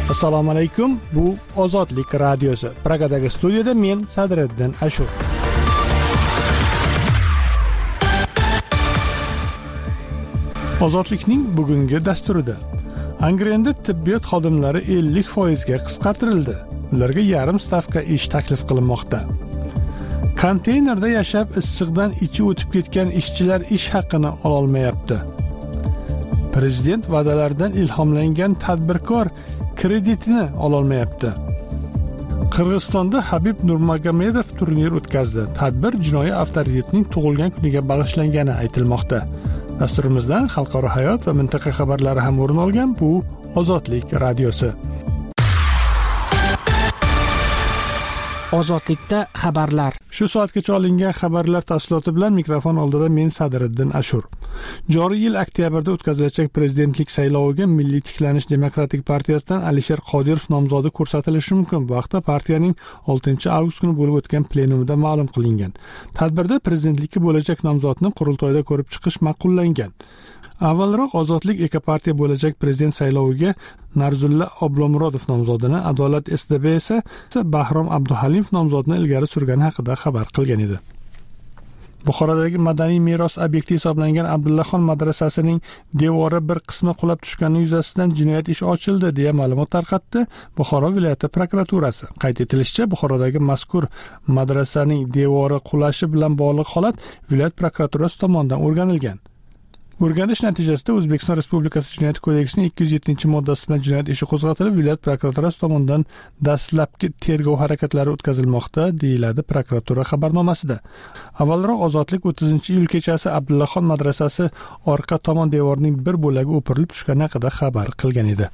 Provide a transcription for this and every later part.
Assalomu alaykum. Bu Ozodlik radiosi. Pragadagi studiyada men Sadriddin Ashur. Ozodlikning bugungi dasturida Angrenda tibbiyot xodimlari 50% ga qisqartirildi. Ularga yarim stavka ish taklif qilinmoqda. Konteynerda yashab issiqdan ichi o'tib ketgan ishchilar ish haqqini ola olmayapti. Prezident va'dalaridan ilhomlangan tadbirkor kreditini ola olmayapti. Qirg'izistonda Habib Nurmagomedov turnir o'tkazdi. Tadbir jinoiy avtoritetning tug'ilgan kuniga bag'ishlangani aytilmoqda. Dasturimizdan xalqaro hayot va mintaqa xabarlari ham o'rin olgan. Bu Ozodlik radiosi. Ozodlikda xabarlar. Shu soatgacha olingan xabarlar tafsiloti bilan mikrofon oldida men Sadriddin Ashur. Joriy yil oktyabrda o'tkazilajak prezidentlik sayloviga Milliy tiklanish demokratik partiyasidan Alisher Qodirov nomzodi ko'rsatilishi mumkin. Bu haqda partiyaning 6-avgust kuni bo'lib o'tgan plenumida ma'lum qilingan. Tadbirda prezidentlikka bo'lajak nomzodni qurultoyda ko'rib chiqish ma'qullangan. Avvalroq Ozodlik Ekopartiya bo'lajak prezident sayloviga Narzulla Oblomurodov nomzodini, Adolat SDP esa Bahrom Abduhalimov nomzodini ilgari surgani haqida xabar qilgan edi. Buxorodagi madaniy meros obyekti hisoblangan Abdullaxon madrasasining devori bir qismi qulab tushgani yuzasidan jinoyat ishi ochildi deya ma'lumot tarqatdi Buxoro viloyati prokuraturasi. Qayd etilishicha, Buxorodagi mazkur madrasaning devori qulashi bilan bog'liq holat viloyat prokuraturasi tomonidan o'rganilgan. O'rganish natijasida O'zbekiston Respublikasi Jinoyat kodeksining 207-moddasi bilan jinoyat ishi qo'zg'atilib, viloyat prokuraturasi tomonidan dastlabki tergov harakatlari o'tkazilmoqda, deyiladi prokuratura xabarnomasida. Avvalroq Ozodlik 30-iyul kechasi Abdullaxon madrasasi orqa tomon devorining bir bo'lagi o'pirilib tushgani haqida xabar qilgan edi.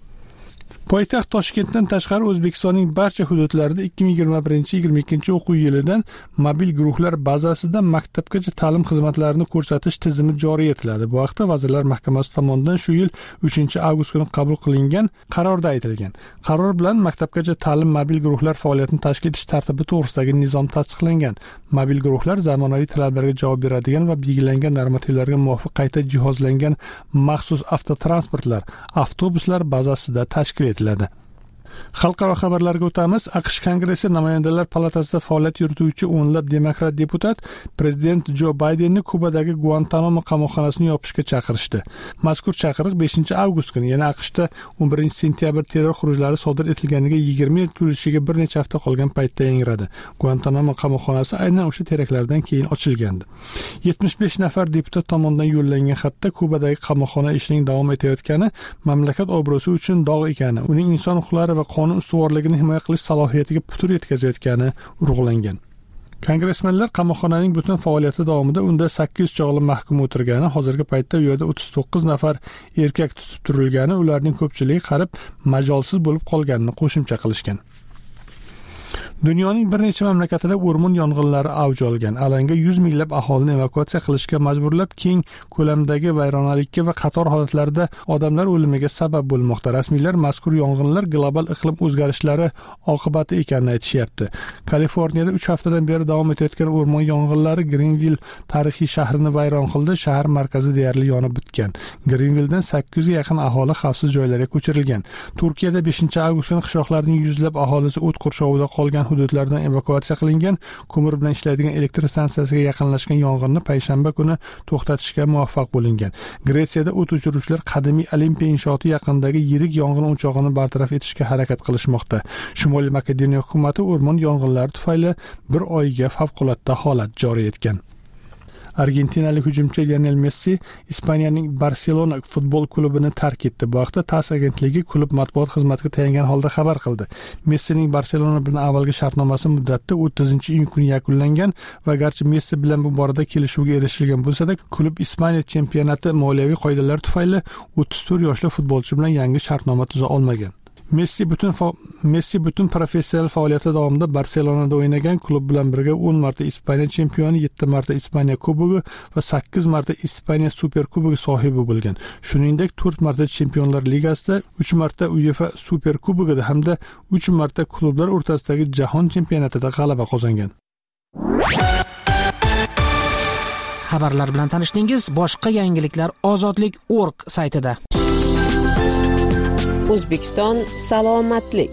Poytaxt Toshkentdan tashqari O'zbekistonning barcha hududlarida 2021-22 o'quv yilidan mobil guruhlar bazasida maktabgacha ta'lim xizmatlarini ko'rsatish tizimi joriy etiladi. Bu haqda Vazirlar Mahkamasi tomonidan shu yil 3-avgust kuni qabul qilingan qarorda aytilgan. Qaror bilan maktabgacha ta'lim mobil guruhlar faoliyatini tashkil etish tartibi to'g'risidagi nizom tasdiqlangan. Mobil guruhlar zamonaviy talablarga javob beradigan va belgilangan normativlarga muvofiq qayta jihozlangan maxsus avtotransportlar, avtobuslar bazasida tashkil etiladi. Xalqaro xabarlarga o'tamiz. AQSh Kongressi Namoyandalar palatasida faoliyat yurituvchi o'nlab demokrat deputat prezident Jo Baydenni Kubadagi Guantanamo qamoqxonasini yopishga chaqirishdi. Mazkur chaqiriq 5-avgust kuni, ya'ni AQShda 11-sentyabr terror xurujlari sodir etilganiga 20 yil to'lishiga bir necha hafta qolgan paytda yangradi. Guantanamo qamoqxonasi aynan o'sha teraktlardan keyin ochilgandi. 75 nafar deputat tomonidan yo'llangan xatda Kubadagi qamoqxona ishining davom etayotgani mamlakat obro'si uchun dog' ekani, uning inson huquqlari va qonun ustuvorligini himoya qilish salohiyatiga putur yetkazayotgani urg'ulangan. Kongressmenlar qamoqxonaning butun faoliyati davomida unda 800 chog'li mahkum o'tirgani, hozirgi paytda u yerda 39 nafar erkak tutib turilgani, ularning ko'pchiligi qarib majolsiz bo'lib qolganini qo'shimcha qilishgan. Dunyoning bir necha mamlakatida o'rmon yong'inlari avj olgan. Alanga 100 minglab aholini evakuatsiya qilishga majburlab, keng ko'lamdagi vayronalikka va qator holatlarda odamlar o'limiga sabab bo'lmoqda. Rasmiylar mazkur yong'inlar global iqlim o'zgarishlari oqibati ekanini aytishyapti. Kaliforniyada 3 haftadan beri davom etayotgan o'rmon yong'inlari Greenville tarixiy shahrini vayron qildi. Shahar markazi deyarli yonib bitgan. Greenvilledan 800 ga yaqin aholi xavfsiz joylarga ko'chirilgan. Turkiyada 5-avgust kuni qishloqlarning yuzlab aholisi o't qurshovida qolgan hududlardan evakuatsiya qilingan. Ko'mir bilan ishlaydigan elektr stansiyasiga yaqinlashgan yong'inni payshanba kuni to'xtatishga muvaffaq bo'lingan. Gretsiyada o't o'chiruvchilar qadimiy Olimpiya inshooti yaqinidagi yirik yong'in o'chog'ini bartaraf etishga harakat qilishmoqda. Shimoliy Makedoniya hukumati o'rmon yong'inlari tufayli bir oyga favqulodda holat joriy etgan. Argentinalik hujumchi Lionel Messi Ispaniyaning Barselona futbol klubini tark etdi. Bu haqda TASS agentligi klub matbuot xizmatiga tayangan holda xabar qildi. Messining Barselona bilan avvalgi shartnomasi muddati 30-iyun kuni yakunlangan va garchi Messi bilan bu borada kelishuvga erishilgan bo'lsa-da, klub Ispaniya chempionati moliyaviy qoidalar tufayli 34 yoshli futbolchi bilan yangi shartnoma tuza olmagan. Messi butun professional faoliyati davomida Barselonada o'ynagan. Klub bilan birga 10 marta Ispaniya chempioni, 7 marta Ispaniya kubogi va 8 marta Ispaniya super kubogi sohibi bo'lgan. Shuningdek, 4 marta Chempionlar Ligasida, 3 marta UEFA super kubogida hamda 3 marta klublar o'rtasidagi jahon chempionatida g'alaba qozongan. Xabarlar bilan tanishdingiz. Boshqa yangiliklar Ozodlik.org saytida. O'zbekiston salomatlik.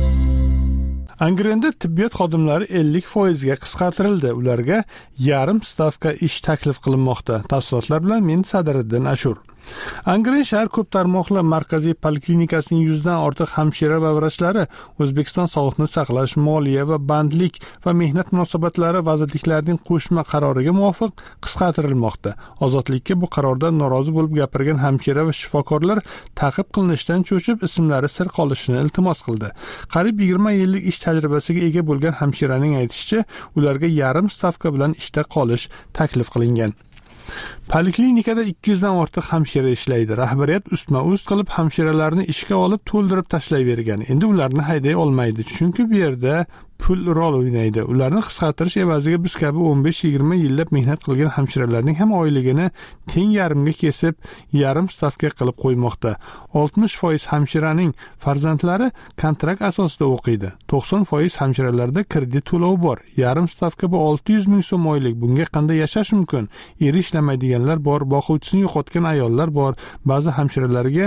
Angrenda tibbiyot xodimlari 50% ga qisqartirildi. Ularga yarim stavka ish taklif qilinmoqda. Tafsilotlar bilan men Sadiriddin Ashur. Angren shahar ko'p tarmoqli markaziy poliklinikasining 100 dan ortiq hamshira va vrachlari O'zbekiston Sog'liqni saqlash, moliya va bandlik va mehnat munosabatlari vazirliklarining qo'shma qaroriga muvofiq qisqartirilmoqda. Ozodlikka bu qarordan norozi bo'lib gapirgan hamshira va shifokorlar ta'qib qilinishdan cho'chib ismlari sir qolishini iltimos qildi. Qariyb 20 yillik ish tajribasiga ega bo'lgan hamshiraning aytishicha, ularga yarim stavka bilan ishda qolish taklif qilingan. Poliklinikada 200 dan ortiq hamshira ishlaydi. Rahbariyat ustma-ust qilib hamshiralarni ishga olib to'ldirib tashlayvergan. Endi ularni hayday olmaydi, chunki bu yerda pul rol o'ynaydi. Ularni qisqartirish evaziga biz kabi 15-20 yillab mehnat qilgan hamshiralarning ham oyligini teng yarimga kesib, yarim stavka qilib qo'ymoqda. 60% hamshiraning farzandlari kontrakt asosida o'qiydi. 90% hamshiralarda kredit to'lovi bor. Yarim stavka bu 600 ming so'm oylik. Bunga qanday yashash mumkin? Eri ishlamaydiganlar bor, boquvchisini yo'qotgan ayollar bor. Ba'zi hamshiralarga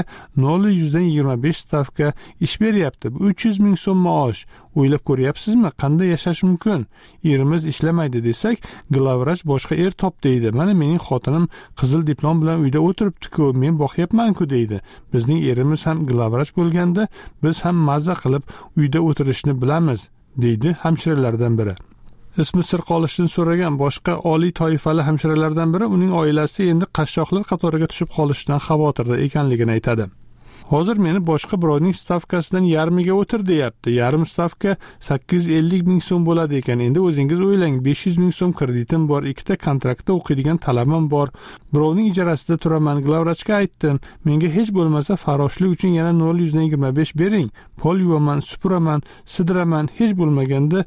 0.25 stavka ish beryapti. 300 ming so'm maosh. O'ylab ko'ryapsizmi, qanday yashash mumkin? Erimiz ishlamaydi desak, glavvrach boshqa er top deydi. Mana mening xotinim qizil diplom bilan uyda o'tiribdi-ku, men boqyapman-ku deydi. Bizning erimiz ham glavvrach bo'lganda, biz ham mazza qilib uyda o'tirishni bilamiz, deydi hamshiralardan biri. Ismi sir qolishdan so'ragan boshqa oliy toifali hamshiralardan biri uning oilasi endi qashshoqlar qatoriga tushib qolishidan xavotirda ekanligini aytadi. Hozir meni boshqa birovning stavkasidan yarmiga o'tir deyapti. Yarim stavka 850 ming so'm bo'ladi ekan. Endi o'zingiz o'ylang, 500 ming so'm kreditim bor, ikkita kontraktda o'qiydigan talabim bor. Birovning ijarasida turaman, glavvrachga aytdim. Menga hech bo'lmasa farroshlik uchun yana 0.25 bering. Pol yuvaman, supuraman, sidiraman, hech bo'lmaganda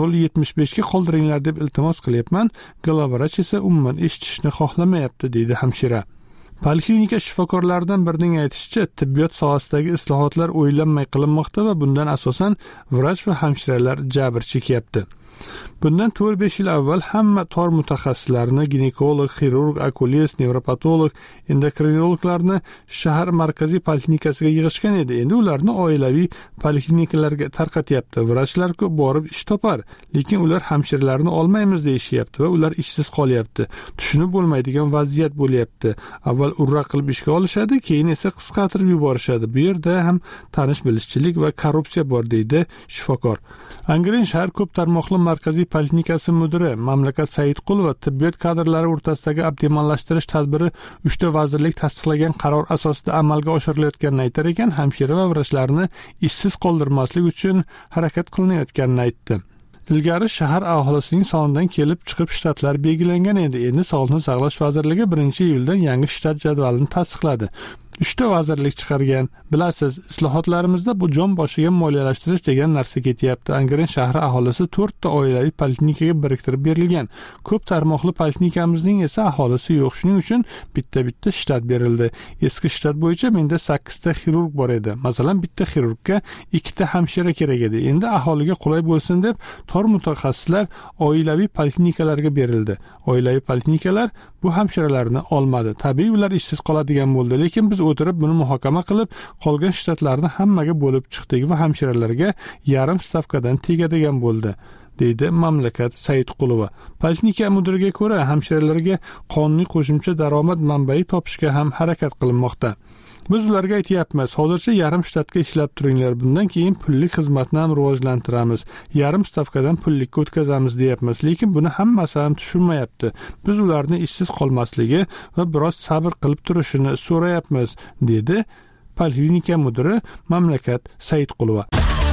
0.75 ga qoldiringlar deb iltimos qilyapman. Glavvrach esa umuman eshitishni xohlamayapti, deydi hamshira. Poliklinika shifokorlaridan birining aytishicha, tibbiyot sohasidagi islohotlar o'ylanmay qilinmoqda va bundan asosan vrach va hamshiralar jabr chekyapti. Bundan 4-5 yil avval hamma tor mutaxassislarni, ginekolog, xirurg, okulist, nevropatolog, endokrinologlarni shahar markaziy poliklinikasiga yig'ishgan edi. Endi ularni oilaviy poliklinikalarga tarqatyapti. Vrachlar-ku borib ish topar, lekin ular hamshiralarni olmaymiz deyishyapti va ular ishsiz qolyapti. Tushunib bo'lmaydigan vaziyat bo'lyapti. Avval urra qilib ishga olishadi, keyin esa qisqartirib yuborishadi. Bu yerda ham tanish-bilishchilik va korrupsiya bor, deydi shifokor. Angren shahar ko'p tarmoqli markaziy poliklinikasi mudiri Mamlakat Saidqulova tibbiyot kadrlari o'rtasidagi optimallashtirish tadbiri 3 ta vazirlik tasdiqlagan qaror asosida amalga oshirilayotganini aytar ekan, hamshira va vrachlarni ishsiz qoldirmaslik uchun harakat qilinayotganini aytdi. Ilgari shahar aholisining sonidan kelib chiqib shtatlar belgilangan edi. Endi Sog'liqni saqlash vazirligi 1-iyuldan yangi shtat jadvalini tasdiqladi. 3 ta vazirlik chiqargan. Bilasiz, islohotlarimizda bu jon boshiga moliyalashtirish degan narsa ketyapti. Angren shahri aholisi 4 ta oilaviy poliklinikaga biriktirib berilgan. Ko'p tarmoqli poliklinikamizning esa aholisi yo'q. Shuning uchun bitta shtat berildi. Eski shtat bo'yicha menda 8 ta xirurg bor edi. Masalan, bitta xirurgga 2 ta hamshira kerak edi. Endi aholiga qulay bo'lsin deb tor mutaxassislar oilaviy poliklinikalarga berildi. Oilaviy poliklinikalar bu hamshiralarni olmadi. Tabiiy ular ishsiz qoladigan bo'ldi, lekin biz o'tirib buni muhokama qilib, qolgan shtatlarni hammaga bo'lib chiqdik va hamshiralarga yarim stavkadan tegadigan bo'ldi, deydi Mamlakat Saidqulova. Poliklinika mudiriga ko'ra, hamshiralarga qonuniy qo'shimcha daromad manbai topishga ham harakat qilinmoqda. Biz ularga aytyapmiz, hozircha yarim shtatga ishlab turinglar, bundan keyin pullik xizmatni ham rivojlantiramiz, yarim stavkadan pullikka o'tkazamiz deyapmiz, lekin buni hammasi ham tushunmayapti. Biz ularni ishsiz qolmasligi va biroz sabr qilib turishini so'rayapmiz, dedi poliklinika mudiri Mamlakat Saidqulova.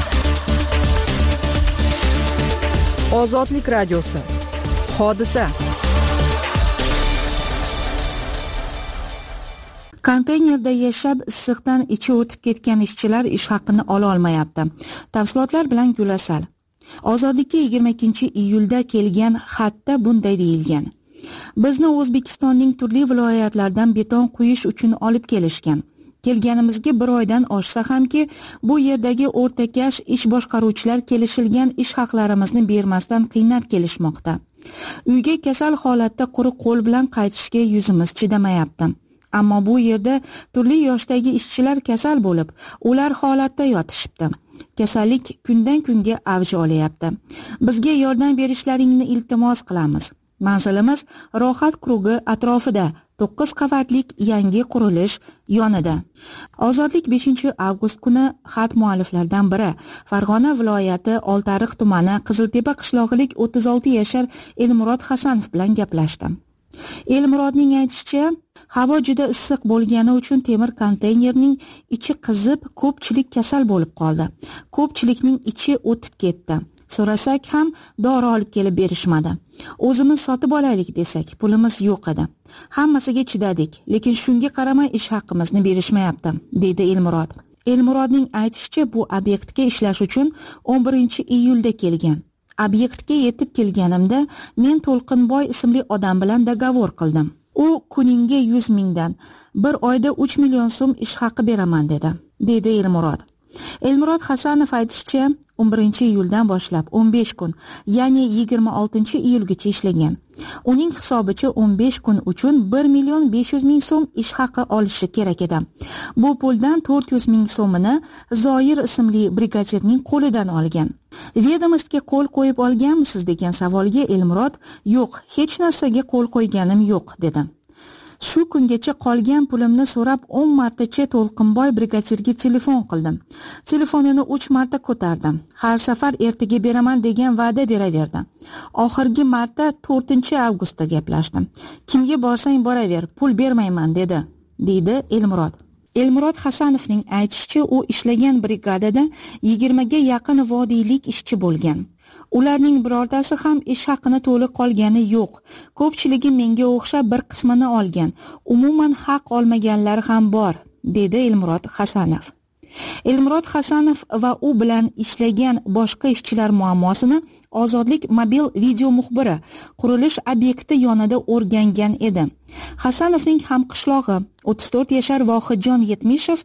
Ozodlik radiosi. Hodisa. Konteynerda yashab issiqdan ichi o'tib ketgan ishchilar ish haqini ola olmayapti. Tafsilotlar bilan Gulasal. Ozodlikka 22-iyulda kelgan xatda bunday deyilgan: Bizni O'zbekistonning turli viloyatlaridan beton quyish uchun olib kelishgan. Kelganimizga 1 oydan oshsa hamki, bu yerdagi o'rtakash ish boshqaruvchilar kelishilgan ish haqlarimizni bermasdan qiynab kelishmoqda. Uyga kasal holatda quruq qo'l bilan qaytishga yuzimiz chidamayapti. Ammo bu yerda turli yoshdagi ishchilar kasal bo'lib, ular holatda yotishibdi. Kasallik kundan kunga avj olyapti. Bizga yordam berishlaringni iltimos qilamiz. Manzilimiz Rohat krugi atrofida 9 qavatlik yangi qurilish yonida. Ozodlik 5-avgust kuni xat mualliflaridan biri Farg'ona viloyati Oltiariq tumani Qiziltepa qishlog'ilik 36 yashar Elmurod Hasanov bilan gaplashdi. Elmurodning aytishicha, havo juda issiq bo'lgani uchun temir konteynerning ichi qizib, ko'pchilik kasal bo'lib qoldi. Ko'pchilikning ichi o'tib ketdi. So'rasak ham dori olib kelib berishmadi. O'zimiz sotib olaylik desak, pulimiz yo'q edi. Hammasiga chidadik, lekin shunga qaramay ish haqimizni berishmayapti, dedi Elmurod. Elmurodning aytishicha, bu obyektga ishlash uchun 11-iyulda kelgan. Obyektga yetib kelganimda men To'lqinboy ismli odam bilan dogovor qildim. U kuninga 100 mingdan, bir oyda 3 million so'm ish haqi beraman dedi Elmurod. Elmurod Hasanov aytishicha, 11-iyuldan boshlab 15 kun, ya'ni 26-iyulgacha ishlagan. Uning hisobicha 15 kun uchun 1,500,000 so'm ish haqi olishi kerak edi. Bu puldan 400,000 so'mini Zoir ismli brigadirning qo'lidan olgan. Vedomostiga qo'l qo'yib olganmisiz degan savolga Elmurod, yo'q, hech narsaga qo'l qo'yganim yo'q, dedi. Shu kungacha qolgan pulimni so'rab 10 martacha To'lqinboy brigadirga telefon qildim. Telefonini 3 marta ko'tardim. Har safar ertaga beraman degan va'da beraverdi. Oxirgi marta 4-avgustda gaplashdim. Kimga borsang boraver, pul bermayman dedi Elmurod. Elmurod Hasanovning aytishicha, u ishlagan brigadada 20 ga yaqin vodiylik ishchi bo'lgan. Ularning birortasi ham ish haqini to'liq olgani yo'q. Ko'pchiligi menga o'xshab bir qismini olgan. Umuman haq olmaganlar ham bor, dedi Elmurod Hasanov. Elmurod Hasanov va u bilan ishlagan boshqa ishchilar muammosini Ozodlik mobil video muxbiri qurilish obyekti yonida o'rgangan edi. Hasanovning hamqishlog'i 34 yashar Vohidjon Yetmishev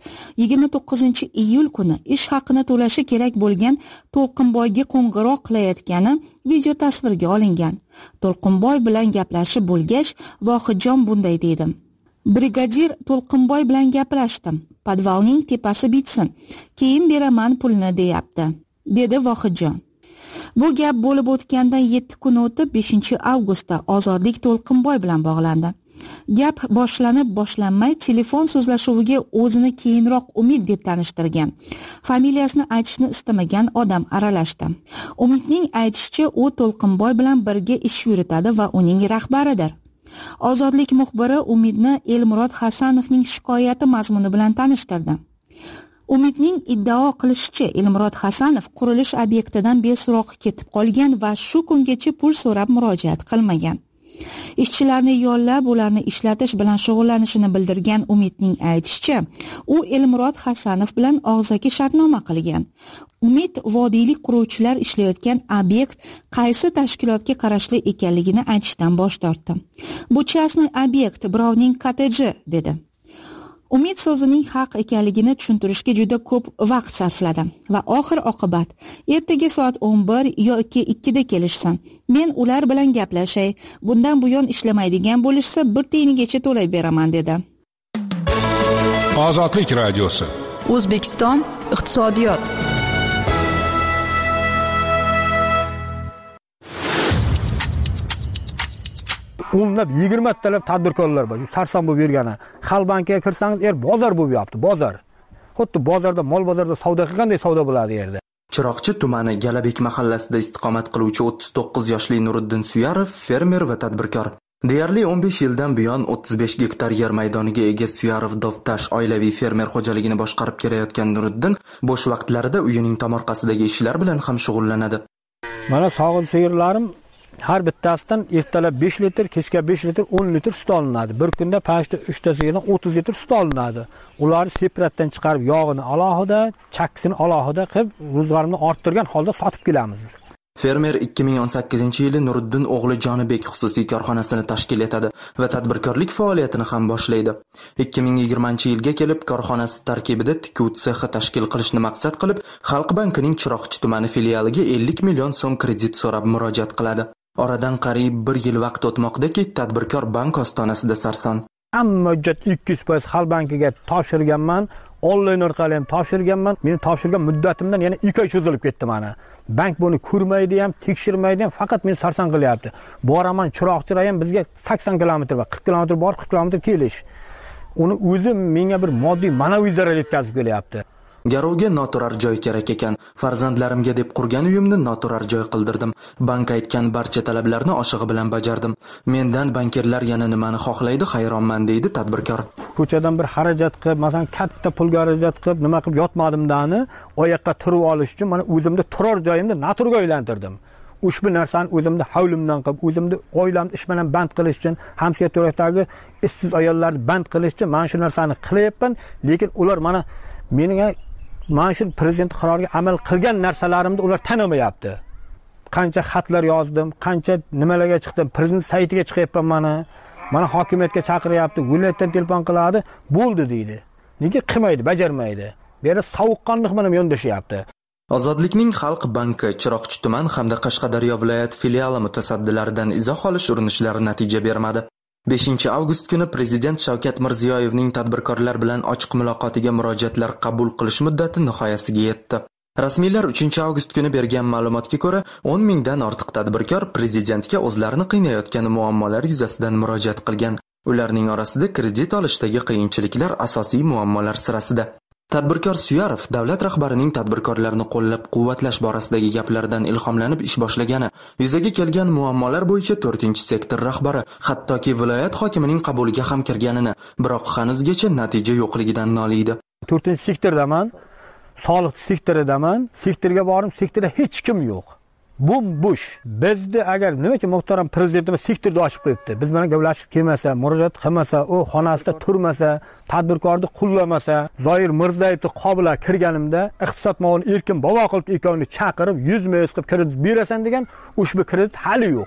29-iyul kuni ish haqini to'lashi kerak bo'lgan To'lqinboyga qo'ng'iroq qilayotgani video tasvirga olingan. To'lqinboy bilan gaplashib bo'lgach, Vohidjon bunday dedi: Brigadir To'lqinboy bilan gaplashdim. Podvalning tepasi bitsin, keyin beraman pulni deyapti, dedi Vohidjon. Bu gap bo'lib o'tgandan 7 kun o'tib 5-avgustda Ozodlik To'lqinboy bilan bog'landi. Gap boshlanib-boshlanmay telefon so'zlashuviga o'zini keyinroq Umid deb tanishtirgan. Familiyasini aytishni istamagan odam aralashdi. Umidning aytishicha, u To'lqinboy bilan birga ish yuritadi va uning rahbaridir. Ozodlik muxbiri Umidni Elmurod Hasanovning shikoyati mazmuni bilan tanishtirdi. Umidning iddao qilishicha, Elmurod Hasanov qurilish obyektidan beso'roq ketib qolgan va shu kungacha pul so'rab murojaat qilmagan. Ishchilarni yollab, ularni ishlatish bilan shug'ullanishini bildirgan Umidning aytishicha, u Elmurod Hasanov bilan og'zaki shartnoma qilgan. Umid vodiylik quruvchilar ishlayotgan obyekt qaysi tashkilotga qarashli ekanligini aytishdan bosh tortdi. Bu частный obyekt, birovning kotteji, dedi. Umid so'zining haq ekanligini tushuntirishga juda ko'p vaqt sarfladi va oxir oqibat ertaga soat 11 yoki 2 da kelishsin. Men ular bilan gaplashay, bundan buyon ishlamaydigan bo'lishsa 1 tiyingacha to'lay beraman, dedi. Ozodlik radiosi. O'zbekiston iqtisodiyot. O'nlab 20 talab tadbirkorlar bor. Sarson bo'lib yurgani. Xalq bankiga kirsangiz, bozor bo'lib yopti, bozor. Xuddi bozorda, mol bozorda savdo qilganday savdo bo'ladi yerda. Chiroqchi tumani Galabek mahallasida istiqomat qiluvchi 39 yoshli Nuriddin Suyarov fermer va tadbirkor. Deyarli 15 yildan buyon 35 gektar yer maydoniga ega Suyarov Dovtash oilaviy fermer xo'jaligini boshqarib kelayotgan Nuriddin bo'sh vaqtlarida uyining tomorqasidagi ishlar bilan ham shug'ullanadi. Mana sog'il sigirlarim har bittasidan ertalab 5 litr, kechga 5 litr, 10 litr sut olinadi. Bir kunda pashta 3 tasidan 30 litr sut olinadi. Ularni separatdan chiqarib, yog'ini alohida, chakkisini alohida qilib, ro'zg'orimni orttirgan holda sotib kelamiz. Fermer 2018-yili Nuriddin o'g'li Jonibek xususiy korxonasini tashkil etadi va tadbirkorlik faoliyatini ham boshlaydi. 2020-yilga kelib korxonasi tarkibida tikuv sexi tashkil qilishni maqsad qilib, Xalq bankining Chiroqchi tumani filialiga 50 million so'm kredit so'rab murojaat qiladi. Oradan qariyb 1 yil vaqt o'tmoqdaki, tadbirkor bank ostonasida sarson. hamma hujjat 200% Xalq bankiga topshirganman, onlayn orqali ham topshirganman. Meni topshirgan muddatimdan yana 2 oy cho'zilib ketdi mana. Bank buni ko'rmaydi ham, tekshirmaydi ham, faqat meni sarson qilyapti. Boraman chiroqchira ham bizga 80 kilometr va 40 kilometr bor, 40 kilometr kelish. Uni o'zi menga bir moddiy, ma'naviy zarar yetkazib kelyapti. Garovga noturar joy kerak ekan. Farzandlarimga deb qurgan uyimni noturar joy qildirdim. Bank aytgan barcha talablarni oshig'i bilan bajardim. Mendan bankirlar yana nimani xohlaydi, hayronman deydi tadbirkor. Ko'chadan bir xarajat qilib, masalan, katta pulga xarajat qilib, nima qilib yotmadimdani, oyoqqa turib olish uchun mana o'zimni turar joyimni naturga aylantirdim. Ushbu narsani o'zimni havlimdan qilib, o'zimni oilamni ish bilan band qilish uchun, hamsiya to'rakdagi ishsiz ayollarni band qilish uchun mana shu narsani qilyapman, lekin ular mana menga shu prezident qaroriga amal qilgan narsalarimni ular tanimayapti. Qancha xatlar yozdim, qancha nimalarga chiqdim, prezident saytiga chiqyapman mana hokimiyatga chaqiryapti, viloyatdan telefon qiladi, bo'ldi deydi. Nega qilmaydi, bajarmaydi? Bu yerda sovuqqonlik bilan yondashyapti. Ozodlikning Xalq banki Chiroqchi tuman hamda Qashqadaryo viloyat filiali mutasaddilaridan izoh olish urinishlari natija bermadi. 5-avgust kuni Prezident Shavkat Mirziyoyevning tadbirkorlar bilan ochiq muloqotiga murojaatlar qabul qilish muddati nihoyasiga yetdi. Rasmiylar 3-avgust kuni bergan ma'lumotga ko'ra, 10 mingdan ortiq tadbirkor Prezidentga o'zlarini qiynayotgan muammolar yuzasidan murojaat qilgan. Ularning orasida kredit olishdagi qiyinchiliklar asosiy muammolar sirasida. Tadbirkor Suyarov davlat rahbarining tadbirkorlarni qo'llab-quvvatlash borasidagi gaplaridan ilhomlanib ish boshlagani, yuzaga kelgan muammolar bo'yicha 4-sektor rahbari hattoki viloyat hokimining qabuliga ham kirganini, biroq hanuzgacha natija yo'qligidan noliydi. 4-sektordaman, soliq sektoridaman, sektorga borib, sektorda hech kim yo'q. Bo'sh. Bizda agar nima uchun muhtaram prezidentimiz sektorda ochib qo'yibdi, biz bilan gaplashib kelmasa, murojaat qilmasa, u xonasida turmasa, tadbirkorni qo'llamasa, Zoir Mirzayevni qabula kirganimda iqtisod muavini Erkin Boboqulov ekonini chaqirib 100 million qilib kredit berasan degan, ushbu kredit hali yo'q.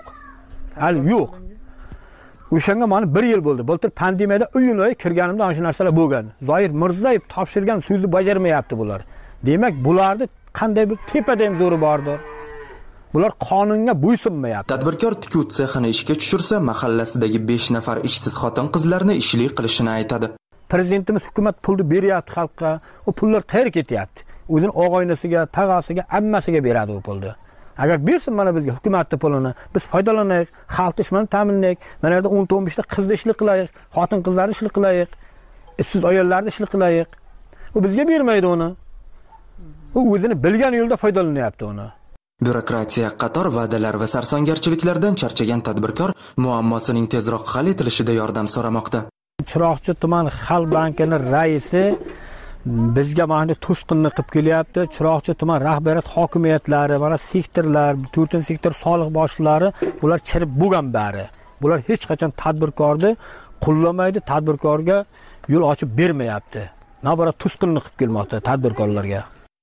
O'shanga mana 1 yil bo'ldi. Bultir pandemiyada iyun oyi kirganimda ana shu narsalar bo'lgan. Zoir Mirzayev topshirgan so'zni bajarmayapti bular. Demak, bularni qanday bir tepada ham zo'ri bordir. Bular qonunga bo'ysunmayapti. Tadbirkor tikuv sexini ishga tushirsa, mahallasidagi 5 nafar ishsiz xotin-qizlarni ishli qilishini aytadi. Prezidentimiz hukumat pulni beryapti xalqqa. O pullar qayerga ketyapti? O'zining og'aynisiga, tag'asiga, ammasiga beradi o pulni. Agar bersin mana bizga hukumatning pulini, biz foydalanaylik, xalq ishini ta'minlaylik. Mana yerda 10-15 ta qizni ishli qilaylik, xotin-qizlarni ishli qilaylik, ishsiz ayollarni ishli qilaylik. U bizga bermaydi uni. U o'zini bilgan yo'lda foydalanyapti uni. Bürokratiya, qator va'dalar va sarsongarchiliklardan charchagan tadbirkor muammosining tezroq hal etilishida yordam so'ramoqda. Chiroqchi tuman Xalq bankining raisi bizga mana to'sqinlik qilib kelyapti. Chiroqchi tuman rahbariyat hokimiyatlari, mana sektorlar, 4-sektor soliq boshliqlari bular chirib bo'lgan bari. Bular hech qachon tadbirkorni qo'llamaydi, tadbirkorga yo'l ochib bermayapti. Navbara to'sqinlik qilib kelmoqda tadbirkorlarga.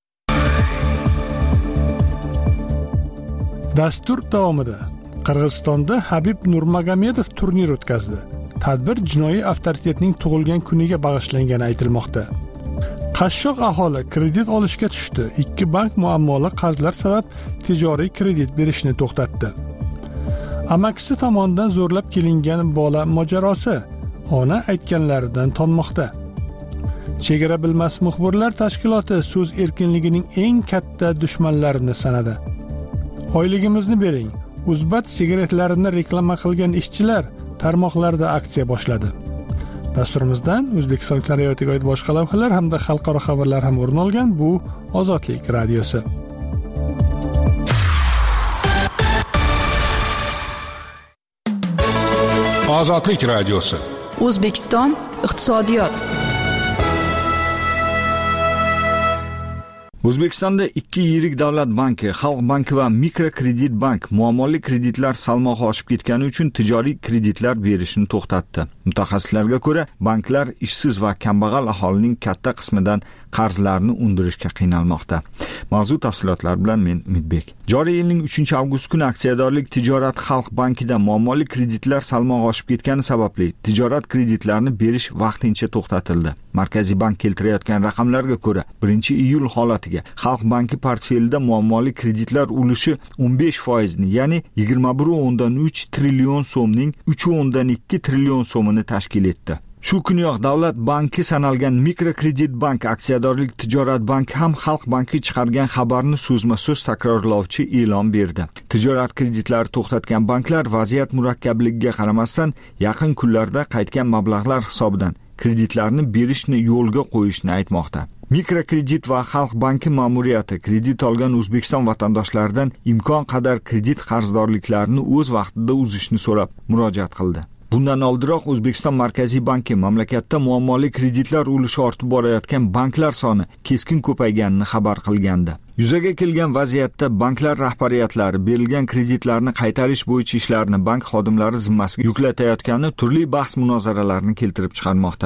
Dastur davomida Qirg'izistonda Habib Nurmagomedov turnir o'tkazdi. Tadbir jinoiy avtoritetning tug'ilgan kuniga bag'ishlangani aytilmoqda. Qashshoq aholi kredit olishga tushdi. 2 bank muammoli qarzlar sabab tijoriy kredit berishni to'xtatdi. Amakisi tomonidan zo'rlab kelingan bola mojarosi ona aytganlaridan tonmoqda. Chegara bilmas muxbirlar tashkiloti so'z erkinligining eng katta dushmanlarini sanadi. Oyligimizni bering. Uzbat sigaretlarini reklama qilgan ishchilar tarmoqlarda aksiya boshladi. Dasturimizdan O'zbekiston hayotiga oid boshqa lavhalar hamda xalqaro xabarlar ham o'rin olgan. Bu Ozodlik radiosi. Ozodlik radiosi. O'zbekiston iqtisodiyot. O'zbekistonda 2 yirik davlat banki, Xalq banki va mikrokredit bank muammoli kreditlar salmog'i oshib ketgani uchun tijoriy kreditlar berishni to'xtatdi. Mutaxassislarga ko'ra, banklar ishsiz va kambag'al aholining katta qismidan qarzlarni undirishga qiynalmoqda. Mavzu tafsilotlar bilan men Umidbek. Joriy yilning 3-avgust kuni aksiyadorlik tijorat Xalq bankida muammoli kreditlar salmog'i oshib ketgani sababli tijorat kreditlarini berish vaqtincha to'xtatildi. Markaziy bank keltirayotgan raqamlarga ko'ra, 1-iyul holatiga Xalq banki portfelida muammoli kreditlar ulushi 15%, ya'ni 21.3 trillion so'mning 3.2 trillion so'mini tashkil etdi. Shu kuniyoq Davlat banki sanalgan Mikrokredit bank aksiyadorlik tijorat banki ham Xalq banki chiqargan xabarni so'zma-so'z takrorlovchi e'lon berdi. Tijorat kreditlari to'xtatgan banklar vaziyat murakkabligiga qaramasdan yaqin kunlarda qaytgan mablag'lar hisobidan kreditlarni berishni yo'lga qo'yishni aytmoqda. Mikrokredit va Xalq banki ma'muriyati kredit olgan O'zbekiston vatandoshlaridan imkon qadar kredit qarzdorliklarini o'z vaqtida uzishni so'rab murojaat qildi. Bundan oldinroq O'zbekiston Markaziy banki mamlakatda muammoli kreditlar ulushi ortib borayotgan banklar soni keskin ko'payganini xabar qilgandi. Yuzaga kelgan vaziyatda banklar rahbariyatlari berilgan kreditlarni qaytarish bo'yicha ishlarni bank xodimlari zimmasiga yuklatayotgani turli bahs-munozaralarni keltirib chiqarmoqda.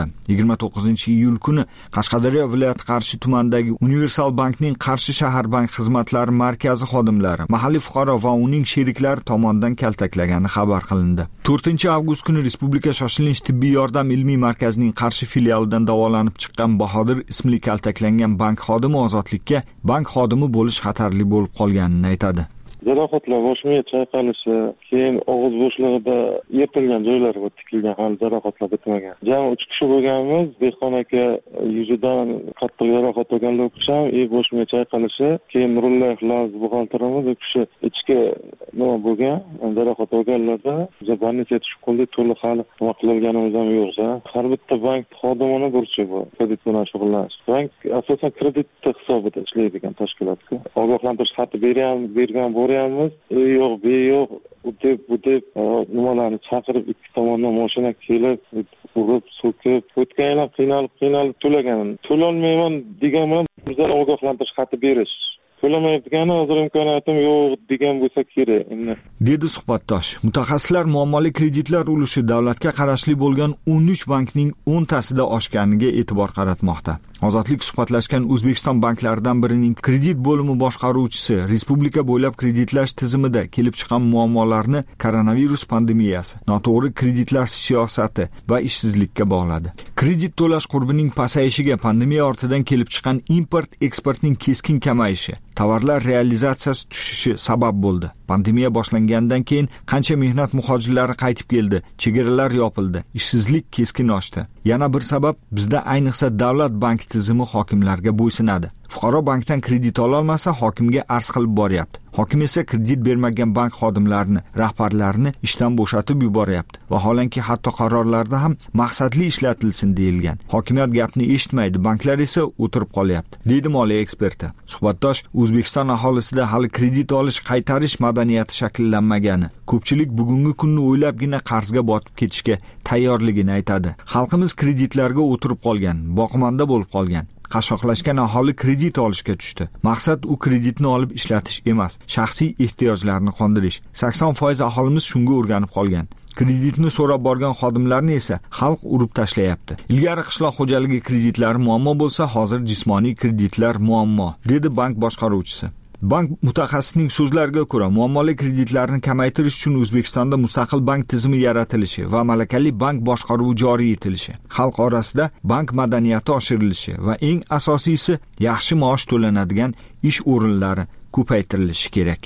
29-iyul kuni Qashqadaryo viloyati Qarshi tumanidagi Universal bankning Qarshi shahar bank xizmatlari markazi xodimlari mahalliy fuqaro va uning sheriklari tomonidan kaltaklagani xabar qilindi. 4-avgust kuni Respublika shoshilinch tibbiy yordam ilmiy markazining Qarshi filialidan davolanib chiqqan Bahodir ismli kaltaklangan bank xodimi ozodlikka bank xodimi bo'lish xatarli bo'lib qolganini aytadi. Jarohatlar boshimga chayqalishi, keyin og'iz bo'shlig'ida yirtilgan joylariga tikilgan hali jarohatlar bitmagan. Jami 3 kishi bo'lganmiz. Dehqon aka yuzidan qattiq jarohat olganlar uchun boshimga chayqalishi, keyin Nurullayev Laz buxgalterimiz u kishi ichki nima bo'lgan, jarohat olganlarda biz больницаga tushib qoldik, to'liq hali nima qilinganimiz ham yo'q. Har bitta bank xodimini burchi bu kredit bilan shug'ullanish. Bank asosan kredit hisobida ishlaydigan tashkilotga ogohlantirish xati bergan boramiz, yo'q, yo'q, bu deb nimalarni chaqirib ikki tomondan mashina kelib, urib, so'kib, o'tganlar qiynalib to'lagan. To'lolmayman degan bilan bizdan ogohlantirish xati berish. To'lamayotgani hozir imkoniyatim yo'q degan bo'lsa kerak. Dedi suhbatdosh. Mutaxassislar muammoli kreditlar ulushi davlatga qarashli bo'lgan 13 bankning 10tasida oshganiga e'tibor qaratmoqda. Ozodlik suhbatlashgan O'zbekiston banklaridan birining kredit bo'limi boshqaruvchisi respublika bo'ylab kreditlash tizimida kelib chiqqan muammolarni koronavirus pandemiyasi, noto'g'ri kreditlash siyosati va ishsizlikka bog'ladi. Kredit to'lash qurbining pasayishiga pandemiya ortidan kelib chiqqan import-eksportning keskin kamayishi, tovarlar realizatsiyasi tushishi sabab bo'ldi. Pandemiya boshlangandan keyin qancha mehnat muhojirlari qaytib keldi, chegaralar yopildi, ishsizlik keskin oshdi. Yana bir sabab bizda ayniqsa davlat bank tizimi hokimlarga bo'ysunadi. Fuqaro bankdan kredit ola olmasa hokimga arz qilib boryapti. Hokim esa kredit bermagan bank xodimlarini, rahbarlarini ishdan bo'shatib yuboryapti. Vaholanki hatto qarorlarda ham maqsadli ishlatilsin deyilgan. Hokimiyat gapni eshitmaydi, banklar esa o'tirib qolyapti, deydi moliya eksperti. Suhbatdosh O'zbekiston aholisida hali kredit olish, qaytarish madaniyati shakllanmagani, ko'pchilik bugungi kunni o'ylabgina qarzga botib ketishga tayyorligini aytadi. Xalqimiz kreditlarga o'tirib qolgan, boqimanda bo'lib qolgan. Qashshoqlashgan aholi kredit olishga tushdi. Maqsad u kreditni olib ishlatish emas, shaxsiy ehtiyojlarni qondirish. 80% aholimiz shunga o'rganib qolgan. Kreditni so'rab borgan xodimlarni esa xalq urib tashlayapti. Ilgari qishloq xo'jaligi kreditlari muammo bo'lsa, hozir jismoniy kreditlar muammo, dedi bank boshqaruvchisi. Bank mutaxassisining so'zlariga ko'ra, muammoli kreditlarni kamaytirish uchun O'zbekistonda mustaqil bank tizimi yaratilishi va malakali bank boshqaruvi joriy etilishi, xalq orasida bank madaniyati oshirilishi va eng asosiysi yaxshi maosh to'lanadigan ish o'rinlari ko'paytirilishi kerak.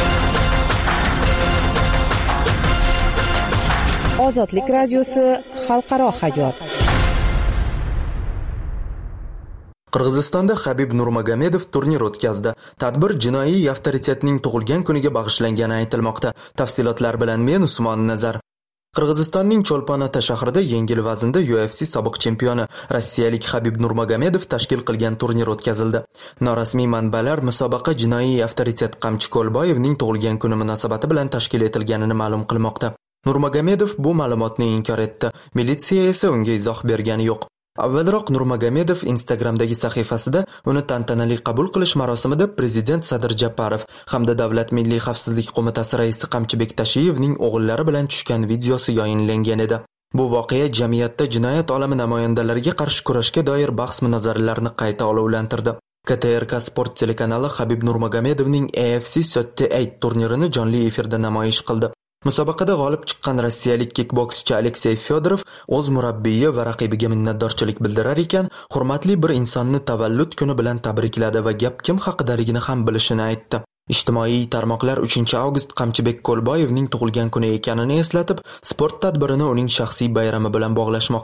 Ozodlik radiosi xalqaro hayot. Qirg'izistonda Habib Nurmagomedov turnir o'tkazdi. Tadbir jinoiy avtoritetning tug'ilgan kuniga bag'ishlangani aytilmoqda. Tafsilotlar bilan men Usmon Nazar. Qirg'izistonning Cho'lpon-Ota shahrida yengil vaznda UFC sobiq chempioni rossiyalik Habib Nurmagomedov tashkil qilgan turnir o'tkazildi. Norasmiy manbalar musobaqa jinoiy avtoritet Qamchi Ko'lboyevning tug'ilgan kuni munosabati bilan tashkil etilganini ma'lum qilmoqda. Nurmagomedov bu ma'lumotni inkor etdi. Militsiya esa unga izoh bergani yo'q. Avvalroq Nurmagomedov Instagramdagi sahifasida uni tantanali qabul qilish marosimida prezident Sadir Japarov hamda Davlat Milliy xavfsizlik qo'mitasi raisi Qamchibek Tashiyevning o'g'illari bilan tushgan videosi yayinlangan edi. Bu voqea jamiyatda jinoyat olami namoyandalariga qarshi kurashga doir bahs-munozaralarni qayta olovlantirdi. KTRK Sport telekanali Habib Nurmagomedovning AFC 38 turnirini jonli efirda namoyish qildi. Musobaqada g'olib chiqqan rossiyalik kickbokschi Aleksey Fyodorov o'z murabbiyi va raqibiga minnatdorchilik bildirar ekan, hurmatli bir insonni tavallud kuni bilan tabrikladi va gap kim haqidaligini ham bilishini aytdi. Ijtimoiy tarmoqlar 3-avgust Qamchibek Ko'lboyevning tug'ilgan kuni ekanini eslatib, sport tadbirini uning shaxsiy bayrami bilan bog'lashmoqda.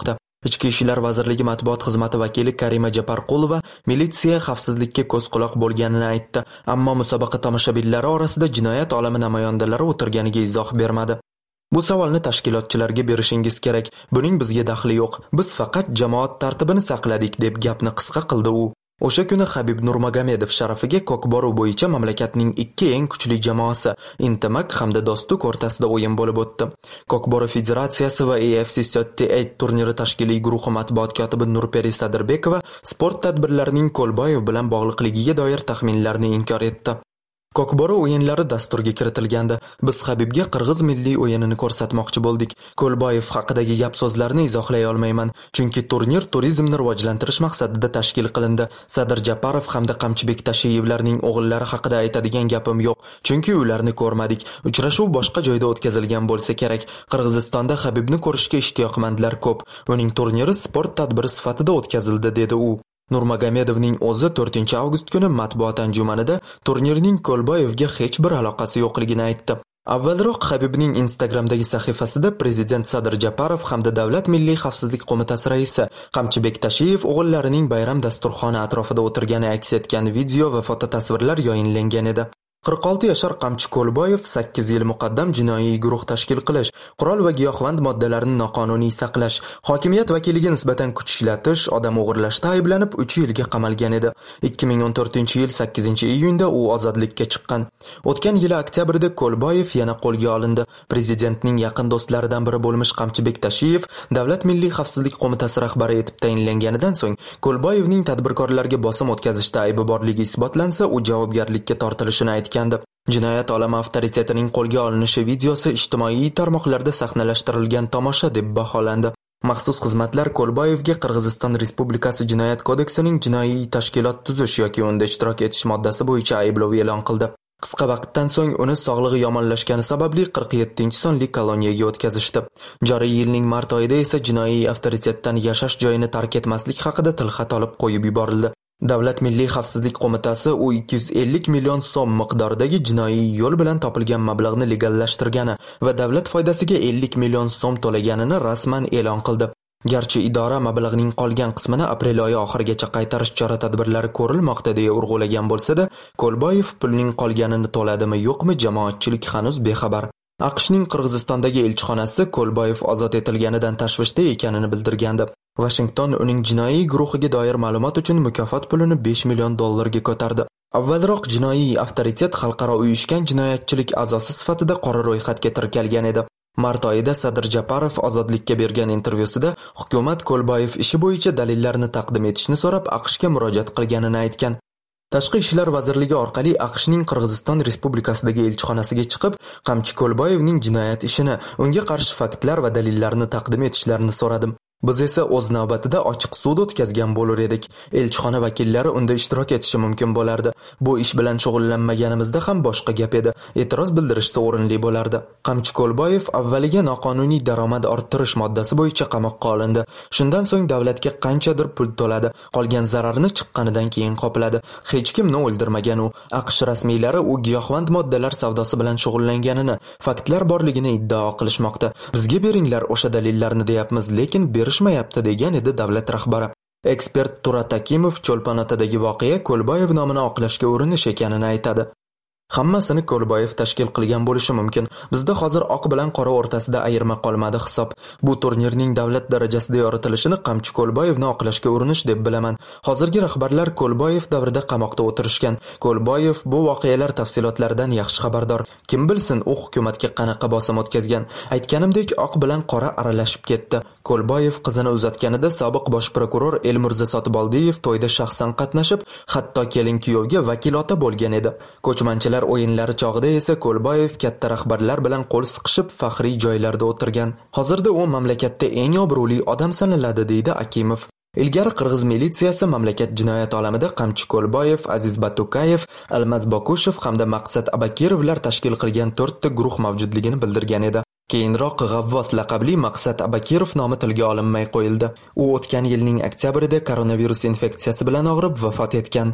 Ichki ishlar vazirligi matbuot xizmati vakili Karima Japarqulova militsiya xavfsizlikka ko'z-quloq bo'lganini aytdi, ammo musobaqa tomoshabinlari orasida jinoyat olami namoyandalari o'tirganiga izoh bermadi. Bu savolni tashkilotchilarga berishingiz kerak. Buning bizga daxli yo'q. Biz faqat jamoat tartibini saqladik deb gapni qisqa qildi u. O'sha kuni Habib Nurmagomedov sharafiga kokboru bo'yicha mamlakatning ikki eng kuchli jamoasi Intamak hamda Dostuk o'rtasida o'yin bo'lib o'tdi. Kokboru federatsiyasi va AFC 38 turniri tashkiliy guruhi matbuot kotibi Nurperi Sadirbekova sport tadbirlarining Ko'lboyev bilan bog'liqligiga doir taxminlarni inkor etdi. Kokboru o'yinlari dasturga kiritilgandi. Biz Habibga qirg'iz milliy o'yinini ko'rsatmoqchi bo'ldik. Ko'lboyev haqidagi gap-so'zlarni izohlay olmayman, chunki turnir turizmni rivojlantirish maqsadida tashkil qilindi. Sadir Japarov hamda Qamchibek Tashiyevlarning o'g'illari haqida aytadigan gapim yo'q, chunki ularni ko'rmadik. Uchrashuv boshqa joyda o'tkazilgan bo'lsa kerak. Qirg'izistonda Habibni ko'rishga ishtiyoqmandlar ko'p. Uning turniri sport tadbiri sifatida o'tkazildi, dedi u. Nurmagomedovning o'zi 4-avgust kuni matbuot anjumanida turnirning Ko'lboyevga hech bir aloqasi yo'qligini aytdi. Avvalroq Habibning Instagramdagi sahifasida prezident Sadir Japarov hamda Davlat milliy xavfsizlik qo'mitasi raisi Qamchibek Tashiyev o'g'illarining bayram dasturxoni atrofida o'tirgani aks etgan video va fototasvirlar yayinlangan edi. 46 yashar Qamchi Ko'lboyev 8 yil muqaddam jinoiy guruh tashkil qilish, qurol va giyohvand moddalarni noqonuniy saqlash, hokimiyat vakiliga nisbatan kuch ishlatish, odam o'g'irlashda ayblanib 3 yilga qamalgan edi. 2014-yil 8-iyunda u ozodlikka chiqqan. O'tgan yili oktyabrda Ko'lboyev yana qo'lga olindi. Prezidentning yaqin do'stlaridan biri bo'lmish Qamchibek Tashiyev Davlat milliy xavfsizlik qo'mitasi rahbari etib tayinlanganidan so'ng Ko'lboyevning tadbirkorlarga bosim o'tkazishda aybi borligi isbotlansa, u javobgarlikka tortilishini aytgan. Jinoyat olami avtoritetining qo'lga olinishi videosi ijtimoiy tarmoqlarda sahnalashtirilgan tomosha deb baholandi. Maxsus xizmatlar Ko'lboyevga Qirg'iziston Respublikasi Jinoyat kodeksining jinoiy tashkilot tuzish yoki unda ishtirok etish moddasi bo'yicha ayblov e'lon qildi. Qisqa vaqtdan so'ng uni sog'lig'i yomonlashgani sababli 47-sonli koloniyaga o'tkazishdi. Joriy yilning mart oyida esa jinoiy avtoritetdan yashash joyini tark etmaslik haqida tilxat olib qo'yib yuborildi. Davlat milliy xavfsizlik qo'mitasi u 250 million so'm miqdoridagi jinoiy yo'l bilan topilgan mablag'ni legallashtirgani va davlat foydasiga 50 million so'm to'laganini rasman e'lon qildi. Garchi idora mablag'ning qolgan qismini aprel oyi oxirigacha qaytarish chora-tadbirlari ko'rilmoqda deya urg'ulagan bo'lsa-da, Ko'lboyev pulning qolganini to'ladimi yo'qmi jamoatchilik hanuz bexabar. AQShning Qirg'izistondagi elchixonasi Ko'lboyev ozod etilganidan tashvishda ekanini bildirgandi. Washington uning jinoiy guruhiga doir ma'lumot uchun mukofot pulini $5 million ga ko'tardi. Avvalroq jinoiy avtoritet xalqaro uyushgan jinoyatchilik a'zosi sifatida qora ro'yxatga kiritilgan edi. Mart oyida Sadir Japarov ozodlikka bergan intervyusida hukumat Ko'lboyev ishi bo'yicha dalillarni taqdim etishni so'rab AQShga murojaat qilganini aytgan. Tashqi ishlar vazirligi orqali AQShning Qirg'iziston Respublikasidagi elchixonasiga chiqib, Qamchi Ko'lboyevning jinoyat ishini, unga qarshi faktlar va dalillarni taqdim etishlarini so'radim. Biz esa o'z navbatida ochiq sud o'tkazgan bo'lar edik. Elchixona vakillari unda ishtirok etishi mumkin bo'lardi. Bu ish bilan shug'ullanmaganimizda ham boshqa gap edi. E'tiroz bildirishsa o'rinli bo'lardi. Qamchi Ko'lboyev avvaliga noqonuniy daromad orttirish moddasi bo'yicha qamoqqa olindi. Shundan so'ng davlatga qanchadir pul to'ladi. Qolgan zararni chiqqanidan keyin qopladi. Hech kimni o'ldirmagan u. AQSh rasmiylari u giyohvand moddalar savdosi bilan shug'ullanganini, faktlar borligini iddao qilishmoqda. Bizga beringlar o'sha dalillarni deyapmiz, lekin berishmayapti, degan edi davlat rahbari. Ekspert Turat Akimov Cho'lponotadagi voqea Ko'lboyev nomini oqlashga urinish ekanini aytadi. Hammasini Ko'lboyev tashkil qilgan bo'lishi mumkin. Bizda hozir oq bilan qora o'rtasida ayirma qolmadi hisob. Bu turnirning davlat darajasida yoritilishini Qamchi Ko'lboyevni oqlashga urinish deb bilaman. Hozirgi rahbarlar Ko'lboyev davrida qamoqda o'tirishgan. Ko'lboyev bu voqealar tafsilotlaridan yaxshi xabardor. Kim bilsin u hukumatga qanaqa bosim o'tkazgan. Aytganimdek, oq bilan qora aralashib ketdi. Ko'lboyev qizini uzatganida sobiq bosh prokuror Elmurza Sotiboldiyev to'yda shaxsan qatnashib, hatto kelin kuyovga vakilota bo'lgan edi. Ko'chmanchilar o'yinlari chog'ida esa Ko'lboyev katta rahbarlar bilan qo'l siqishib faxriy joylarda o'tirgan. Hozirda u mamlakatda eng obro'li odam sanaladi, deydi Akimov. Ilgari qirg'iz militsiyasi mamlakat jinoyat olamida Qamchi Ko'lboyev, Aziz Batukayev, Almaz Bokushev hamda Maqsad Abakirovlar tashkil qilgan 4 ta guruh mavjudligini bildirgan edi. Keyinroq G'avvos laqabli Maqsad Abakirov nomi tilga olinmay qo'yildi. U o'tgan yilning oktyabrida koronavirus infeksiyasi bilan og'rib vafot etgan.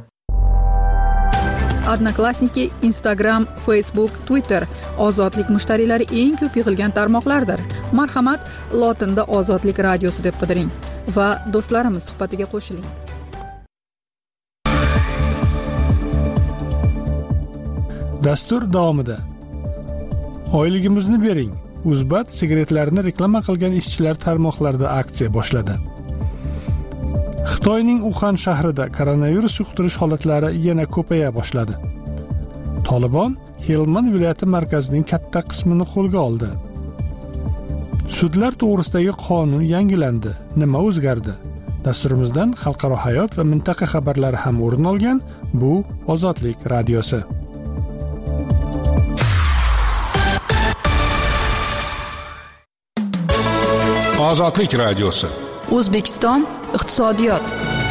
Odnoklassniki, Instagram, Facebook, Twitter ozodlik mushtariylari eng ko'p yig'ilgan tarmoqlardir. Marhamat, lotinda Ozodlik radiosi deb qidiring. va do'stlarimiz suhbatiga qo'shiling. Dastur davomida oyligimizni bering. Uzbat sigaretlarni reklama qilgan ishchilar tarmoqlarida aksiya boshladi. Xitoyning Uxan shahrida koronavirus yuqtirish holatlari yana ko'paya boshladi. Tolibon Helmand viloyati markazining katta qismini qo'lga oldi. Sudlar to'g'risidagi qonun yangilandi. Nima o'zgardi? Dasturimizdan xalqaro hayot va mintaqa xabarlari ham o'rin olgan. Bu Ozodlik radiosi. Ozodlik radiosi. O'zbekiston iqtisodiyot.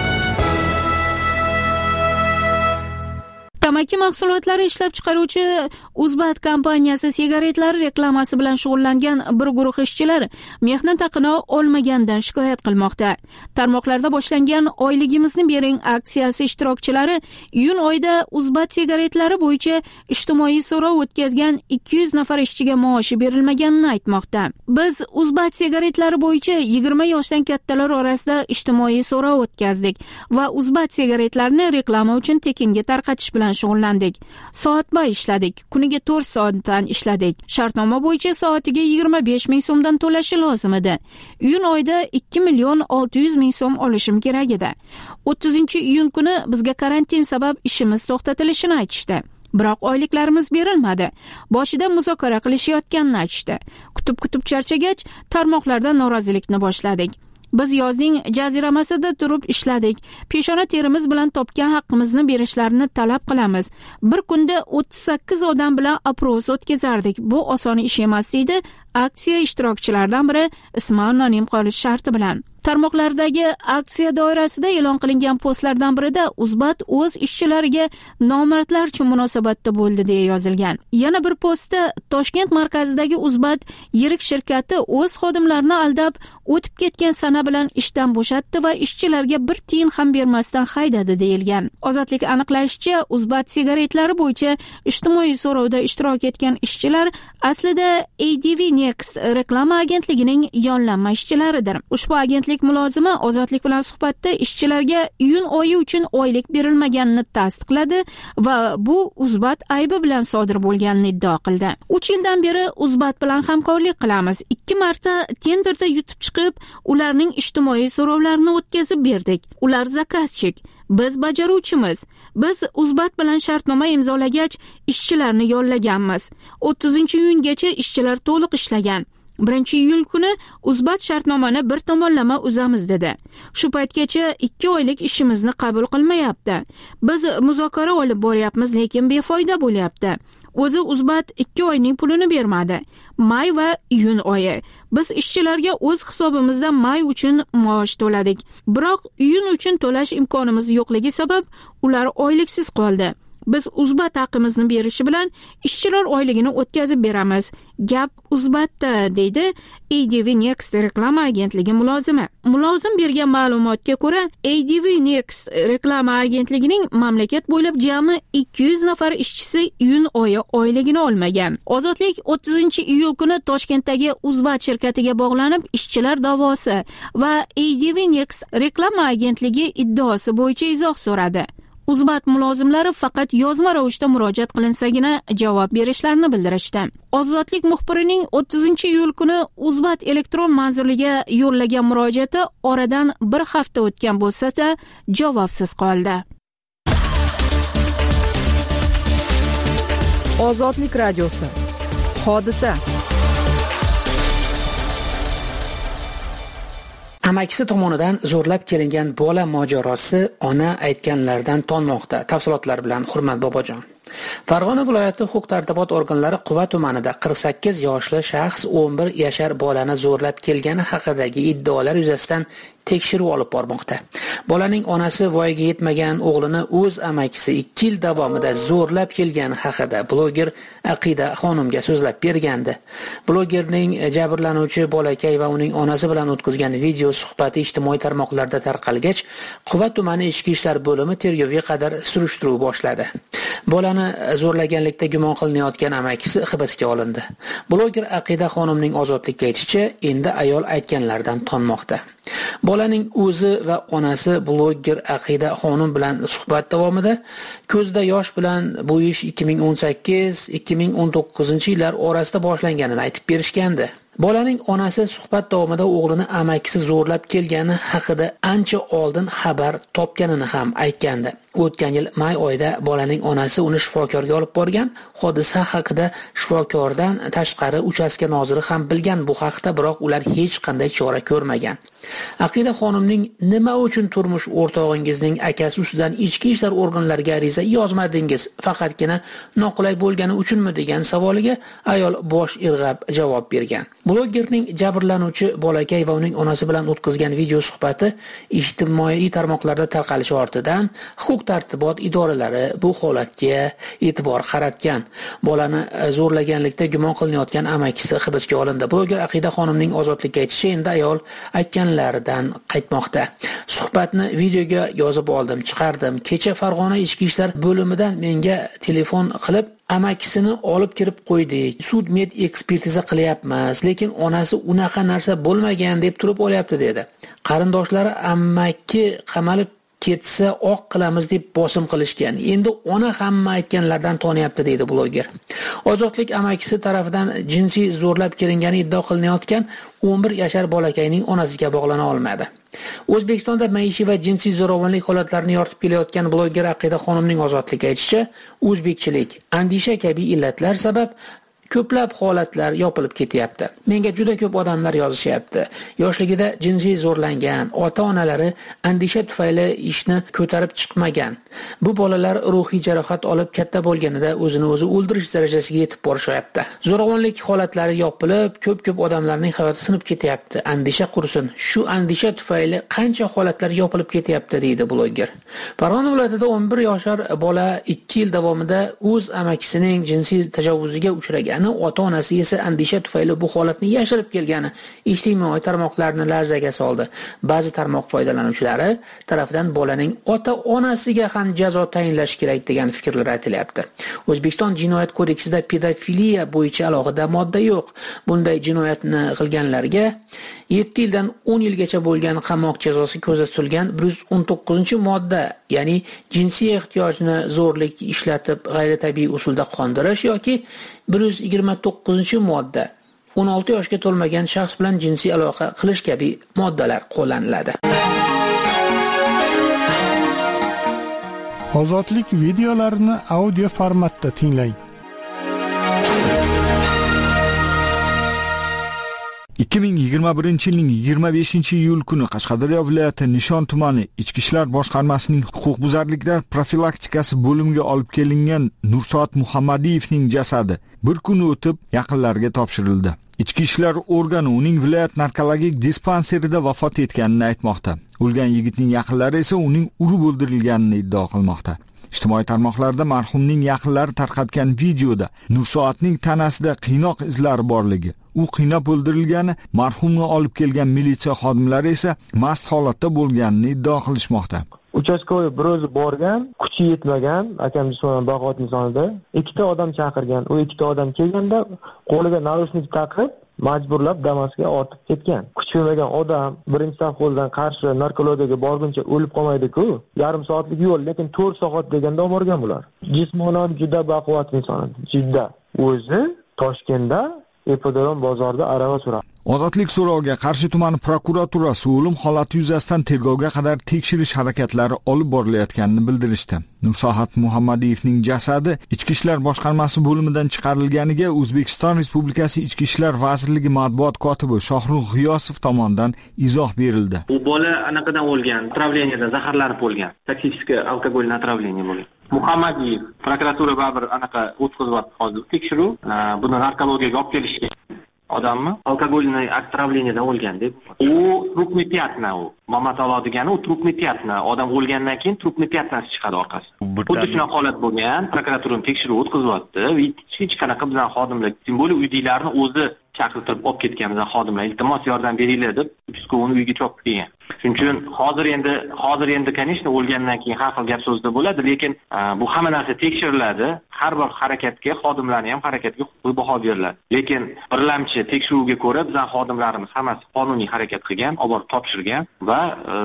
Tamaki mahsulotlari ishlab chiqaruvchi Uzbat kompaniyasi sigaretlar reklamasi bilan shug'ullangan bir guruh ishchilar mehnat haqini olmagandan shikoyat qilmoqda. Tarmoqlarda boshlangan oyligimizni bering aksiyasi ishtirokchilari iyun oyida Uzbat sigaretlari bo'yicha ijtimoiy so'rov o'tkazgan 200 nafar ishchiga maoshi berilmaganini aytmoqda. Biz Uzbat sigaretlari bo'yicha 20 yoshdan kattalar orasida ijtimoiy so'rov o'tkazdik va Uzbat sigaretlarini reklama uchun tekinga tarqatish bilan shug'ullandik. Soatbay ishladik. Kuniga 4 soatdan ishladik. Shartnoma bo'yicha soatiga 25 ming so'mdan to'lashi lozim edi. Iyun oyida 2 million 600 ming so'm olishim kerak edi. 30-iyun kuni bizga karantin sabab ishimiz to'xtatilishini aytishdi. Biroq oyliklarimiz berilmadi. Boshida muzokara qilishayotganini aytishdi. Kutib charchagach, tarmoqlarda norozilikni boshladik. Biz yozning jaziramasida turib ishladik. Peshona terimiz bilan topgan haqqimizni berishlarini talab qilamiz. Bir kunda 38 odam bilan oпрос o'tkazardik. Bu oson ish emas deydi aksiya ishtirokchilaridan biri ismi anonim qolish sharti bilan. Tarmoqlardagi aksiya doirasida e'lon qilingan postlardan birida Uzbat o'z ishchilariga nomardlarcha munosabatda bo'ldi deya yozilgan. Yana bir postda Toshkent markazidagi Uzbat yirik shirkati o'z xodimlarini aldab, o'tib ketgan sana bilan ishdan bo'shatdi va ishchilarga bir tiyin ham bermasdan haydadi deyilgan. Ozodlik aniqlashicha, Uzbat sigaretlari bo'yicha ijtimoiy so'rovda ishtirok etgan ishchilar aslida ADV Next reklama agentligining yollanma ishchilaridir. Ushbu agentlik mulozimi Ozodlik bilan suhbatda ishchilarga iyun oyi uchun oylik berilmaganini tasdiqladi va bu Uzbat aybi bilan sodir bo'lganini iddao qildi. 3 yildan beri Uzbat bilan hamkorlik qilamiz. 2 marta tenderda yutib chiqib, ularning ijtimoiy so'rovlarini o'tkazib berdik. Ular zakazchik. Biz bajaruvchimiz. Biz Uzbat bilan shartnoma imzolagach, ishchilarni yollaganmiz. 30-iyungacha ishchilar to'liq ishlagan. 1-iyul kuni Uzbat shartnomani bir tomonlama uzamiz dedi. Shu paytgacha 2 oylik ishimizni qabul qilmayapti. Biz muzokara olib boryapmiz, lekin befoyda bo'lyapti. O'zi Uzbat 2 oyning pulini bermadi. May va iyun oyi. Biz ishchilarga o'z hisobimizdan may uchun maosh to'ladik. Biroq iyun uchun to'lash imkonimiz yo'qligi sabab ular oyliksiz qoldi. Biz Uzbat haqimizni berishi bilan ishchilar oyligini o'tkazib beramiz. Gap Uzbatda, deydi ADV Next reklama agentligi mulozimi. Mulozim bergan ma'lumotga ko'ra, ADV Next reklama agentligining mamlakat bo'ylab jami 200 nafar ishchisi iyun oyi oyligini olmagan. Ozodlik 30-iyul kuni Toshkentdagi Uzbat shirkatiga bog'lanib, ishchilar da'vosi va ADV Next reklama agentligi iddaosi bo'yicha izoh so'radi. Uzbat mulozimlari faqat yozma ravishda murojaat qilinsagina javob berishlarini bildirishdi. Ozodlik muxbirining 30-iyul kuni Uzbat elektron manziliga yo'llagan murojaati oradan bir hafta o'tgan bo'lsa-da, javobsiz qoldi. Ozodlik radiosi. Hodisa. Amakisi tomonidan zo'rlab kelingan bola mojarosi ona aytganlardan tonmoqda. Tafsilotlar bilan Hurmat Bobojon. Farg'ona viloyati huquq-tartibot organlari Quva tumanida 48 yoshli shaxs 11 yashar bolani zo'rlab kelgani haqidagi iddaolar yuzasidan tekshiruv olib bormoqda. Bolaning onasi voyaga yetmagan o'g'lini o'z amakisi 2 yil davomida zo'rlab kelgani haqida bloger Aqida xonimga so'zlab bergandi. Blogerning jabrlanuvchi bolakay va uning onasi bilan o'tkazgan video suhbati ijtimoiy tarmoqlarda tarqalgach, Quva tumani ichki ishlar bo'limi tergovga qadar surishtiruv boshladi. Bolani zo'rlaganlikda gumon qilinayotgan amakisi hibsga olindi. Bloger Aqida xonimning ozodlikka aytishicha, endi ayol aytganlardan tonmoqda. Bolaning o'zi va onasi bloger Aqida xonim bilan suhbat davomida ko'zda yosh bilan bu ish 2018-2019-yillar orasida boshlanganini aytib berishgandi. Bolaning onasi suhbat davomida o'g'lini amakisi zo'rlab kelgani haqida ancha oldin xabar topganini ham aytgandi. O'tgan yil may oyida bolaning onasi uni shifokorga olib borgan. Hodisa haqida shifokordan tashqari uchastka noziri ham bilgan bu haqda, biroq ular hech qanday chora ko'rmagan. Aqida xonimning nima uchun turmush o'rtog'ingizning akasi ustidan ichki ishlar organlariga ariza yozmadingiz, faqatgina noqulay bo'lgani uchunmi degan savoliga ayol bosh irg'ab javob bergan. Blogerning jabrlanuvchi bolakay va uning onasi bilan o'tkazgan video suhbati ijtimoiy tarmoqlarda tarqalishi ortidan huquq-tartibot idoralari bu holatga e'tibor qaratgan. Bolani zo'rlaganlikda gumon qilinayotgan amakisi hibsga olindi. Bloger Aqida xonimning ozodlikka aytishicha, endi ayol aytganlaridan qaytmoqda. Suhbatni videoga yozib oldim, chiqardim. Kecha Farg'ona ichki ishlar bo'limidan menga telefon qilib, amakisini olib kirib qo'ydik. Sud med ekspertiza qilyapmiz, lekin onasi unaqa narsa bo'lmagan deb turib olyapti dedi. Qarindoshlari amaki qamalib ketsa oq qilamiz deb bosim qilishgan. Endi ona hamma aytganlardan tonyapti deydi bloger. Ozodlik amakisi tarafidan jinsiy zo'rlab kelingani iddao qilinayotgan 11 yashar bolakayning onasiga bog'lana olmadi. O'zbekistonda maishiy va jinsiy zo'ravonlik holatlarini yoritib kelayotgan bloger Aqida xonimning ozodlikka aytishicha, o'zbekchilik, andisha kabi illatlar sabab ko'plab holatlar yopilib ketyapti. Menga juda ko'p odamlar yozishyapti. Yoshligida jinsiy zo'rlangan, ota-onalari andisha tufayli ishni ko'tarib chiqmagan. Bu bolalar ruhiy jarohat olib katta bo'lganida o'zini o'zi o'ldirish darajasiga yetib borishyapti. Zo'ravonlik holatlari yopilib, ko'p odamlarning hayoti sinib ketyapti. Andisha qursin. Shu andisha tufayli qancha holatlar yopilib ketyapti deydi bloger. Farg'ona viloyatida 11 yoshar bola 2 yil davomida o'z amakisining jinsiy tajovuzga uchragan. Ota-onasi esa andisha tufayli bu holatni yashirib kelgani ijtimoiy tarmoqlarni larzaga soldi. Ba'zi tarmoq foydalanuvchilari tarafidan bolaning ota-onasiga ham jazo tayinlash kerak degan fikrlar aytilyapti. O'zbekiston Jinoyat kodeksida pedofiliya bo'yicha alohida modda yo'q. Bunday jinoyatni qilganlarga 7 yildan 10 yilgacha bo'lgan qamoq jazosi ko'zda tutilgan 119-modda, ya'ni jinsiy ehtiyojni zo'rlik ishlatib g'ayritabiiy usulda qondirish yoki 129-modda 16 yoshga to'lmagan shaxs bilan jinsiy aloqa qilish kabi moddalar qo'llaniladi. Ozodlik videolarini audio formatda tinglang. 2021-yilning 25-iyul kuni Qashqadaryo viloyati Nishon tumani Ichki ishlar boshqarmasining huquqbuzarliklar profilaktikasi bo'limiga olib kelingan Nursot Muhammadiyevning jasadi bir kun o'tib yaqinlariga topshirildi. Ichki ishlar organi uning viloyat narkologik dispanserida vafot etganini aytmoqda. O'lgan yigitning yaqinlari esa uning urib o'ldirilganini iddao qilmoqda. Ijtimoiy tarmoqlarda marhumning yaqinlari tarqatgan videoda Nursoatning tanasida qiynoq izlari borligi, u qiynab o'ldirilgani, marhumni olib kelgan militsiya xodimlari esa mast holatda bo'lganini iddao qilishmoqda. Uchastkovoy bir o'zi borgan, kuchi yetmagan, akam jismonan baquvvat insonida, ikkita odam chaqirgan. U ikkita odam kelganda qo'liga narushnik taqib majburlab Damas'ga ortib ketgan. Kuch yetmagan odam birinchi safholdan qarshi narkologiyaga borguncha o'lib qolmaydi-ku. Yarim soatlik yo'l, lekin 4 soat deganda olib borgan bular. Jismonan juda baquvvat inson edi. Jidda o'zi Toshkentda Epodrom bozorida arava suradi. Ozodlik so'roviga Qarshi tumani prokuraturasi o'lim holati yuzasidan tergovga qadar tekshirish harakatlari olib borilayotganini bildirishdi. Nursoat Muhammadiyevning jasadi Ichki ishlar boshqarmasi bo'limidan chiqarilganiga O'zbekiston Respublikasi Ichki ishlar vazirligi matbuot kotibi Shohrux G'iyosov tomonidan izoh berildi. Bu bola anaqadan o'lgan, travleniyadan zaharlanib o'lgan. Toksik alkogolni travleniya bo'lgan. Muhammadiyev prokuratura baribir anaqa o'tkazyapti hozir tekshiruv. Buni narkologiyaga olib kelishgan. Odammi alkogolni отравлениyadan o'lgan deb. U trupni piyatna u. Mama talo degani u trupni piyatna. Odam o'lgandan keyin trupni piyatnasi chiqadi orqasidan. Xuddi shunaqa holat bo'lgan. Prokuratura tekshiruv o'tkazyapti. Hech qanaqa bizning xodimlar, simbolik uydagilarni o'zi chaqirtirib olib ketganmiz xodimlar, iltimos yordam beringlar deb uchastkovni uyiga chopib kelgan. Shuning uchun hozir endi конечно o'lgandan keyin har xil gap so'zda bo'ladi, lekin bu hamma narsa tekshiriladi. Har bir harakatga, xodimlarning ham harakatiga huquqiy baho beriladi. Lekin birlamchi tekshiruvga ko'ra bizning xodimlarimiz hammasi qonuniy harakat qilgan, olib borib topshirgan va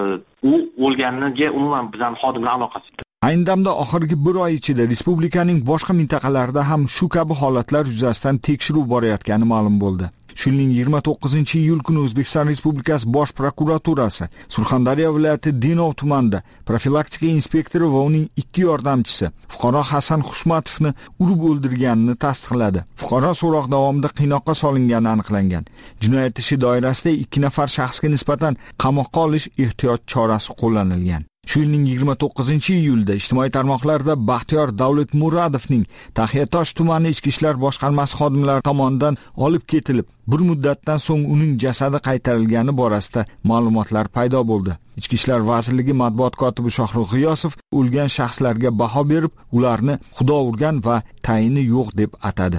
u o'lganiga umuman bizning xodimlar aloqasi yo'q. Ayni damda oxirgi bir oy ichida respublikaning boshqa mintaqalarida ham shu kabi holatlar yuzasidan tekshiruv borayotgani ma'lum bo'ldi. Shu yilning 29-iyul kuni O'zbekiston Respublikasi Bosh prokuraturasi Surxondaryo viloyati Denov tumanida profilaktika inspektori va uning 2 yordamchisi fuqaro Hasan Xushmatovni urib o'ldirganini tasdiqladi. Fuqaro so'roq davomida qiynoqqa solingani aniqlangan. Jinoyat ishi doirasida 2 nafar shaxsga nisbatan qamoqqa olish ehtiyot chorasi qo'llanilgan. Shu yilning 29-iyulda ijtimoiy tarmoqlarda Baxtiyor Davlatmuradovning Taxiyatosh tumani ichki ishlar boshqarmasi xodimlari tomonidan olib ketilib, bir muddatdan so'ng uning jasadi qaytarilgani borasida ma'lumotlar paydo bo'ldi. Ichki ishlar vazirligi matbuot kotibi Shohrux G'iyosov o'lgan shaxslarga baho berib, ularni xudo urgan va tayini yo'q deb atadi.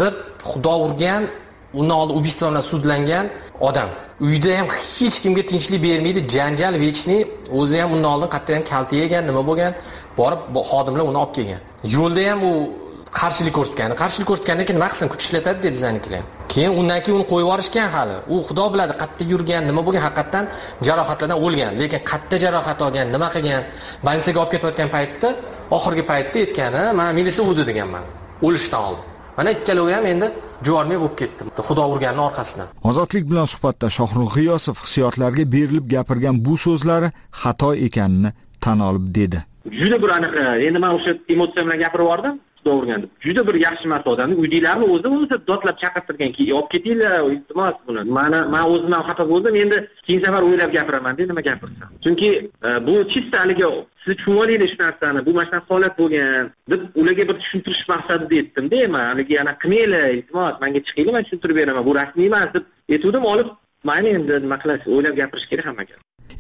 Xudo urgan, undan oldin убийство bilan sudlangan odam. Uyda ham hech kimga tinchlik bermaydi, janjal vechni, o'zi ham undan oldin qayerdan kalta yegan, nima bo'lgan, borib xodimlar uni olib kelgan. Yo'lda ham u qarshilik ko'rsatgandan keyin nima qilsin, kuch ishlatadi deb bizanikilar. Keyin undan keyin uni qo'yib yuborishgan hali. U xudo biladi qayerda yurgan, nima bo'lgan, haqiqatan jarohatlardan o'lgan. Lekin qayerda jarohat olgan, nima qilgan, больницаga olib ketayotgan paytda, oxirgi paytda aytgani, "Men militsiya urdi" deganman. O'lishdan oldin. Mana ikkalovi ham endi juvonmay bo'lib ketdi. Xudo urganning orqasidan. Ozodlik bilan suhbatda Shohrux G'iyosov hissiyotlarga berilib gapirgan bu so'zlari xato ekanini tan olib dedi. Juda bir aniq, endi men o'sha emotsiya bilan gapirib bordim. Xudo urgan deb. Juda bir yaxshi narsa odamni uydagilarni o'zi dodlab chaqirtirganki, olib ketinglar, iltimos buni. Men o'zimdan xato bo'ldim, endi keyin safar o'ylab gapiraman deb nima gapirsam. Chunki bu chista haliga siz tushunib olaylik shu narsani, bu mana shunaqa holat bo'lgan deb ularga bir tushuntirish maqsadida aytdim-da, men haligi yana qilmanglar, iltimos, menga chiqinglar, men tushuntirib beraman, bu rasmiy emas deb aytdim, olib meni endi nima qilasiz, o'ylab gapirish kerak hammaga.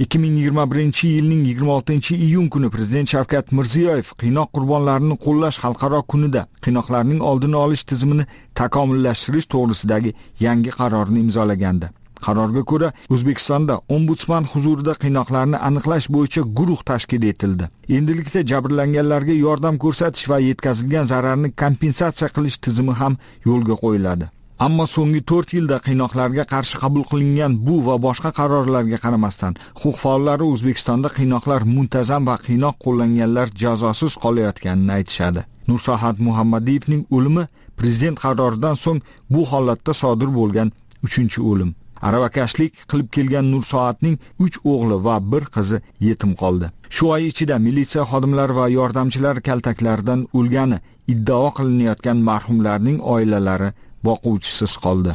2021-yilning 26-iyun kuni Prezident Shavkat Mirziyoyev qiynoq qurbonlarini qo'llash xalqaro kunida qiynoqlarning oldini olish tizimini takomillashtirish to'g'risidagi yangi qarorni imzolagandi. Qarorga ko'ra, O'zbekistonda ombudsman huzurida qiynoqlarni aniqlash bo'yicha guruh tashkil etildi. Endilikda jabrlanganlarga yordam ko'rsatish va yetkazilgan zararni kompensatsiya qilish tizimi ham yo'lga qo'yiladi. Ammo so'nggi 4 yilda qiynoqlarga qarshi qabul qilingan bu va boshqa qarorlarga qaramasdan, huquq faollari O'zbekistonda qiynoqlar muntazam va qiynoq qo'llanganlar jazosiz qolayotganini aytishadi. Nursohat Muhammadiyevning o'limi prezident qaroridan so'ng bu holatda sodir bo'lgan 3-o'lim. Aravakashlik qilib kelgan Nursoatning 3 o'g'li va 1 qizi yetim qoldi. Shu oy ichida militsiya xodimlari va yordamchilari kaltaklaridan o'lgani iddao qilinayotgan marhumlarning oilalari boquvchisiz qoldi.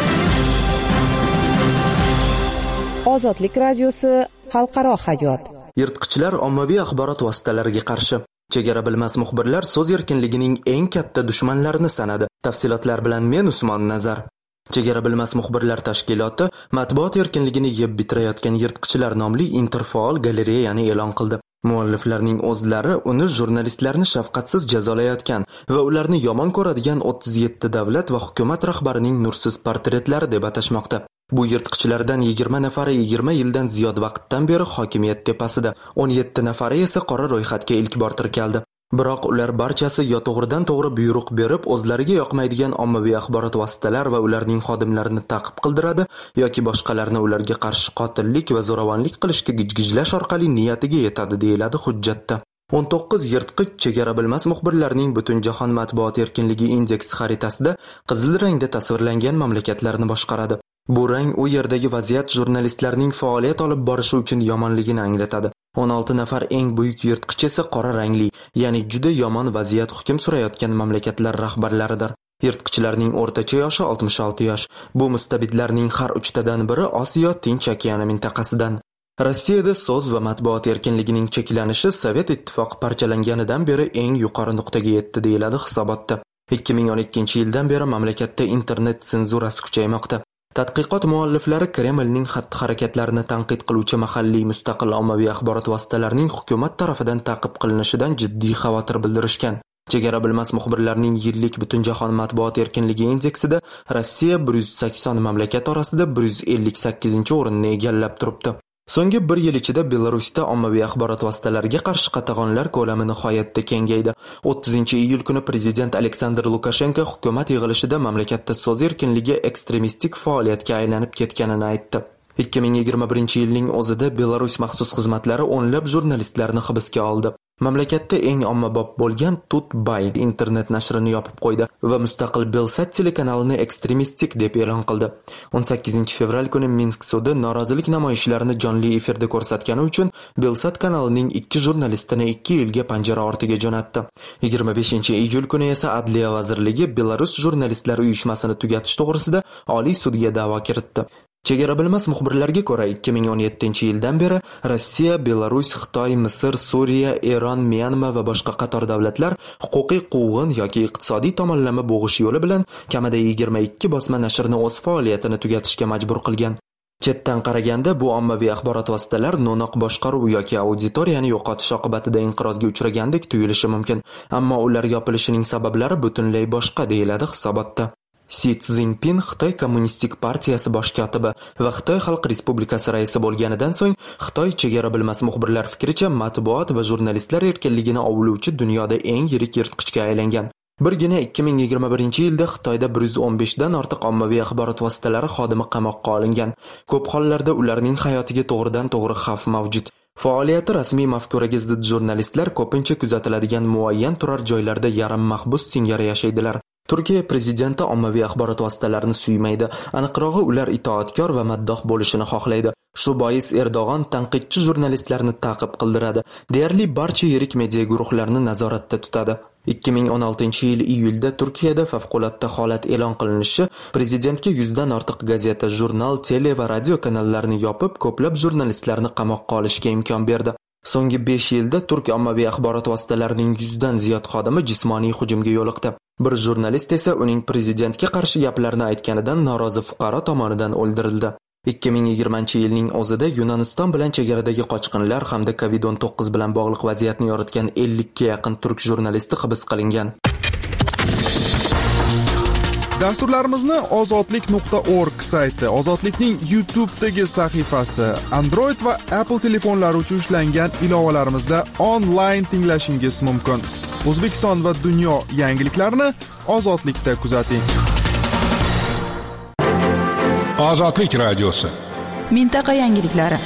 Ozodlik radiosi xalqaro hayot. Yirtqichlar ommaviy axborot vositalariga qarshi. Chegara bilmas muxbirlar so'z erkinligining eng katta dushmanlarini sanadi. Tafsilotlar bilan men Usmon Nazar. Chegara bilmas muxbirlar tashkiloti matbuot erkinligini yeb bitirayotgan yirtqichlar nomli interfaol galereyani e'lon qildi. Mualliflarning o'zlari uni jurnalistlarni shafqatsiz jazolayotgan va ularni yomon ko'radigan 37 davlat va hukumat rahbarining nursiz portretlari deb atashmoqda. Bu yirtqichlardan 20 nafari 20 yildan ziyod vaqtdan beri hokimiyat tepasida, 17 nafari esa qora ro'yxatga ilk bor tirkaldi. Biroq ular barchasi yo to'g'ridan to'g'ri buyruq berib, o'zlariga yoqmaydigan ommaviy axborot vositalar va ularning xodimlarini ta'qib qildiradi yoki boshqalarni ularga qarshi qotillik va zo'ravonlik qilishga gijgijlash orqali niyatiga yetadi, deyiladi hujjatda. 19 yirtqich chegara bilmas muxbirlarning Butunjahon matbuot erkinligi indeksi xaritasida qizil rangda tasvirlangan mamlakatlarni boshqaradi. Bu rang u yerdagi vaziyat jurnalistlarning faoliyat olib borishi uchun yomonligini anglatadi. 16 nafar eng buyuk yirtqich esa qora rangli, ya'ni juda yomon vaziyat hukm surayotgan mamlakatlar rahbarlaridir. Yirtqichlarning o'rtacha yoshi 66 yosh. Bu mustabidlarning har 3tadan biri Osiyo Tinch okeani mintaqasidan. Rossiyada so'z va matbuot erkinligining cheklanishi Sovet ittifoqi parchalanganidan beri eng yuqori nuqtaga yetdi, deyiladi hisobotda. 2012-yildan beri mamlakatda internet senzurasi kuchaymoqda. Tadqiqot mualliflari Kremlning xatti-harakatlarini tanqid qiluvchi mahalliy mustaqil ommaviy axborot vositalarining hukumat tarafidan ta'qib qilinishidan jiddiy xavotir bildirishgan. Chegara bilmas muxbirlarning yillik Butunjahon matbuot erkinligi indeksida Rossiya 180 mamlakat orasida 158-o'rinni egallab turibdi. So'nggi 1 yil ichida Belarusda ommaviy axborot vositalariga qarshi qatag'onlar ko'lami nihoyatda kengaydi. 30-iyul kuni prezident Aleksandr Lukashenko hukumat yig'ilishida mamlakatda so'z erkinligi ekstremistik faoliyatga aylanib ketganini aytdi. 2021-yilning o'zida Belarus maxsus xizmatlari o'nlab jurnalistlarni hibsga oldi. Mamlakatda eng ommabop bo'lgan Tutbay internet nashrini yopib qo'ydi va mustaqil Belsat telekanalini ekstremistik deb e'lon qildi. 18-fevral kuni Minsk sudi norozilik namoyishlarini jonli efirda ko'rsatgani uchun Belsat kanalining 2 jurnalistini 2 yilga panjara ortiga jo'natdi. 25-iyul kuni esa Adliya vazirligi Belarus jurnalistlar uyushmasini tugatish to'g'risida Oliy sudga da'vo kiritdi. Chegara bilmas muxbirlarga ko'ra 2017-yildan beri Rossiya, Belarus, Xitoy, Misr, Suriya, Eron, Myanma va boshqa qator davlatlar huquqiy quvg'in yoki iqtisodiy tomonlama bo'g'ish yo'li bilan kamida 22 bosma nashrni o'z faoliyatini tugatishga majbur qilgan. Chetdan qaraganda bu ommaviy axborot vositalar no'noq boshqaruv yoki auditoriyani yo'qotish oqibatida inqirozga uchragandek tuyulishi mumkin, ammo ular yopilishining sabablari butunlay boshqa deyiladi hisobotda. Si Szinpin Xitoy Kommunistik partiyasi bosh kotibi va Xitoy Xalq Respublikasi raisi bo'lganidan so'ng Xitoy chegara bilmas muxbirlar fikricha matbuot va jurnalistlar erkinligini ovlovchi dunyoda eng yirik yirtqichga aylangan. Birgina 2021-yilda Xitoyda 115 dan ortiq ommaviy axborot vositalari xodimi qamoqqa olingan. Ko'p hollarda ularning hayotiga to'g'ridan-to'g'ri xavf mavjud. Faoliyati rasmiy mafkuraga zid jurnalistlar ko'pincha kuzatiladigan muayyan turar joylarda yarim mahbus singari yashaydilar. Turkiya prezidenti ommaviy axborot vositalarini suymaydi, aniqrog'i ular itoatkor va maddoh bo'lishini xohlaydi. Shu bois Erdo'g'on tanqidchi jurnalistlarni ta'qib qildiradi. Deyarli barcha yirik media guruhlarini nazoratda tutadi. 2016-yil iyulda Turkiyada favqulodda holat e'lon qilinishi prezidentga 100 dan ortiq gazeta, jurnal, tele va radio kanallarni yopib, ko'plab jurnalistlarni qamoqqa olishga imkon berdi. So'nggi 5 yilda Turk ommaviy axborot vositalarining 100 dan ziyod xodimi jismoniy hujumga yo'liqdi. Bir jurnalist esa uning prezidentga qarshi gaplarni aytganidan norozi fuqaro tomonidan o'ldirildi. 2020-yilning o'zida Yunoniston bilan chegaradagi qochqinlar hamda COVID-19 bilan bog'liq vaziyatni yoritgan 50 ga yaqin turk jurnalisti hibs qilingan. Dasturlarimizni ozodlik.org sayti, Ozodlikning YouTube'dagi sahifasi, Android va Apple telefonlari uchun ishlangan ilovalarimizda onlayn tinglashingiz mumkin. O'zbekiston va dunyo yangiliklarini Ozodlikda kuzating. Ozodlik radiosi. Mintaqa yangiliklari.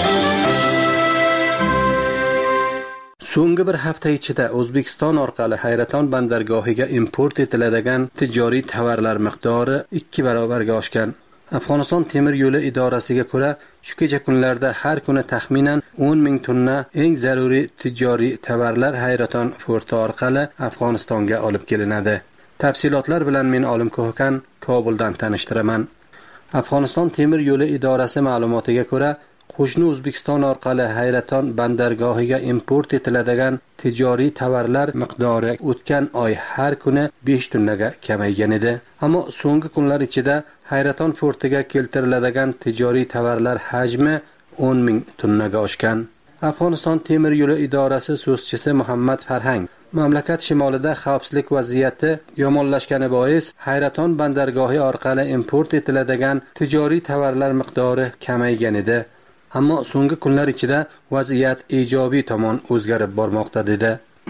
So'nggi bir hafta ichida O'zbekiston orqali Hayraton bandargohiga import etiladigan tijoriy tovarlar miqdori 2 barobarga oshgan. Afg'oniston temir yo'li idorasiga ko'ra, shu kecha kunlarda har kuni taxminan 10,000 tonna eng zaruriy tijoriy tovarlar Hayraton porti orqali Afg'onistonga olib kelinadi. Tafsilotlar bilan men Olim Ko'hkan Kobuldan tanishtiraman. Afg'oniston temir yo'li idorasi ma'lumotiga ko'ra, qo'shni O'zbekiston orqali Hayraton bandargohiga import etiladigan tijoriy tovarlar miqdori o'tgan oy har kuni 5 tonnaga kamaygan edi. Ammo so'nggi kunlar ichida Hayraton portiga keltiriladigan tijoriy tovarlar hajmi 10,000 tonnaga oshgan. Afg'oniston temir yo'li idorasi so'zchisi Muhammad Farhang mamlakat shimolida xavfsizlik vaziyati yomonlashgani bois Hayraton bandargohi orqali import etiladigan tijoriy tovarlar miqdori kamaygan edi. Ammo so'nggi kunlar ichida vaziyat ijobiy tomon o'zgarib bormoqda dedi.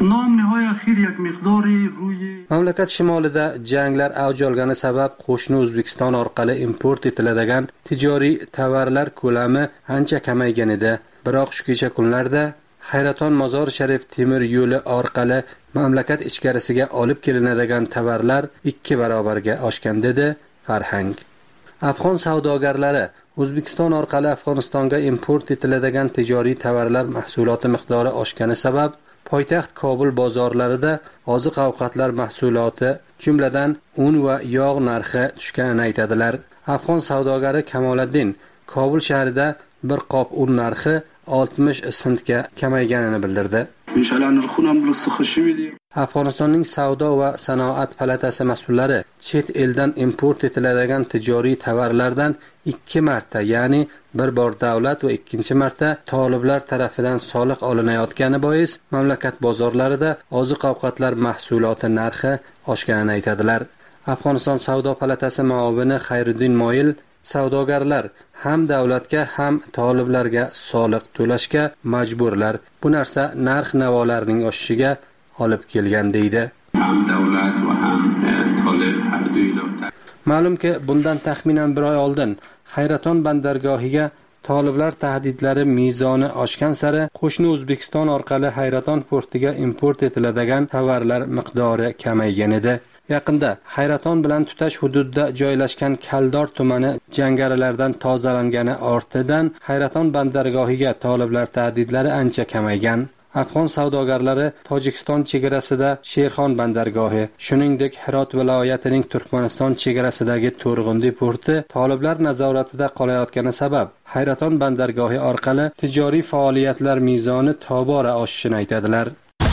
Mamlakat shimolida janglar avj olgani sabab qo'shni O'zbekiston orqali import etiladigan tijoriy tovarlar ko'lami ancha kamaygan edi. Biroq shu kecha kunlarda Hayraton Mozor Sharif temir yo'li orqali mamlakat ichkarisiga olib kelinadigan tovarlar 2 barobarga oshgan dedi Farhang. Afg'on savdogarlari O'zbekiston orqali Afg'onistonga import etiladigan tijoriy tovarlar mahsuloti miqdori oshgani sabab poytaxt Kobul bozorlarida oziq-ovqatlar mahsuloti, jumladan un va yog' narxi tushganini aytadilar. Afg'on savdogari Kamoliddin Kobul shahrida bir qop un narxi 60 sentga kamayganini bildirdi. Afg'onistonning savdo va sanoat palatasi mas'ullari chet eldan import etiladigan tijoriy tovarlardan 2 marta, ya'ni bir bor davlat va ikkinchi marta toliblar tarafidan soliq olinayotgani bois mamlakat bozorlarida oziq-ovqatlar mahsuloti narxi oshganini aytadilar. Afg'oniston savdo palatasi muavini Xayriddin Moyil savdogarlar ham davlatga ham toliblarga soliq to'lashga majburlar. Bu narsa narx-navolarning oshishiga olib kelgan deydi. Ham davlat va ham tolib har do'ylar. Ma'lumki, bundan taxminan 1 oy oldin Hayraton bandargohiga toliblar tahdidlari mezoni oshgan sari qo'shni O'zbekiston orqali Hayraton portiga import etiladigan tovarlar miqdori kamaygan edi. Yaqinda Hayraton bilan tutash hududda joylashgan Kaldor tumani jangarilardan tozalangani ortidan Hayraton bandargohiga toliblar tahdidlari ancha kamaygan. Afg'on savdogarlari Tojikiston chegarasida Sherxon bandargohi, shuningdek Hirot viloyatining Turkmaniston chegarasidagi To'rg'undi porti toliblar nazoratida qolayotgani sabab Hayraton bandargohi orqali tijoriy faoliyatlar mezoni tobora oshishini aytadilar.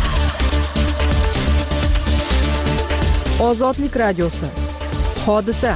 Ozodlik radiosi. Hodisa.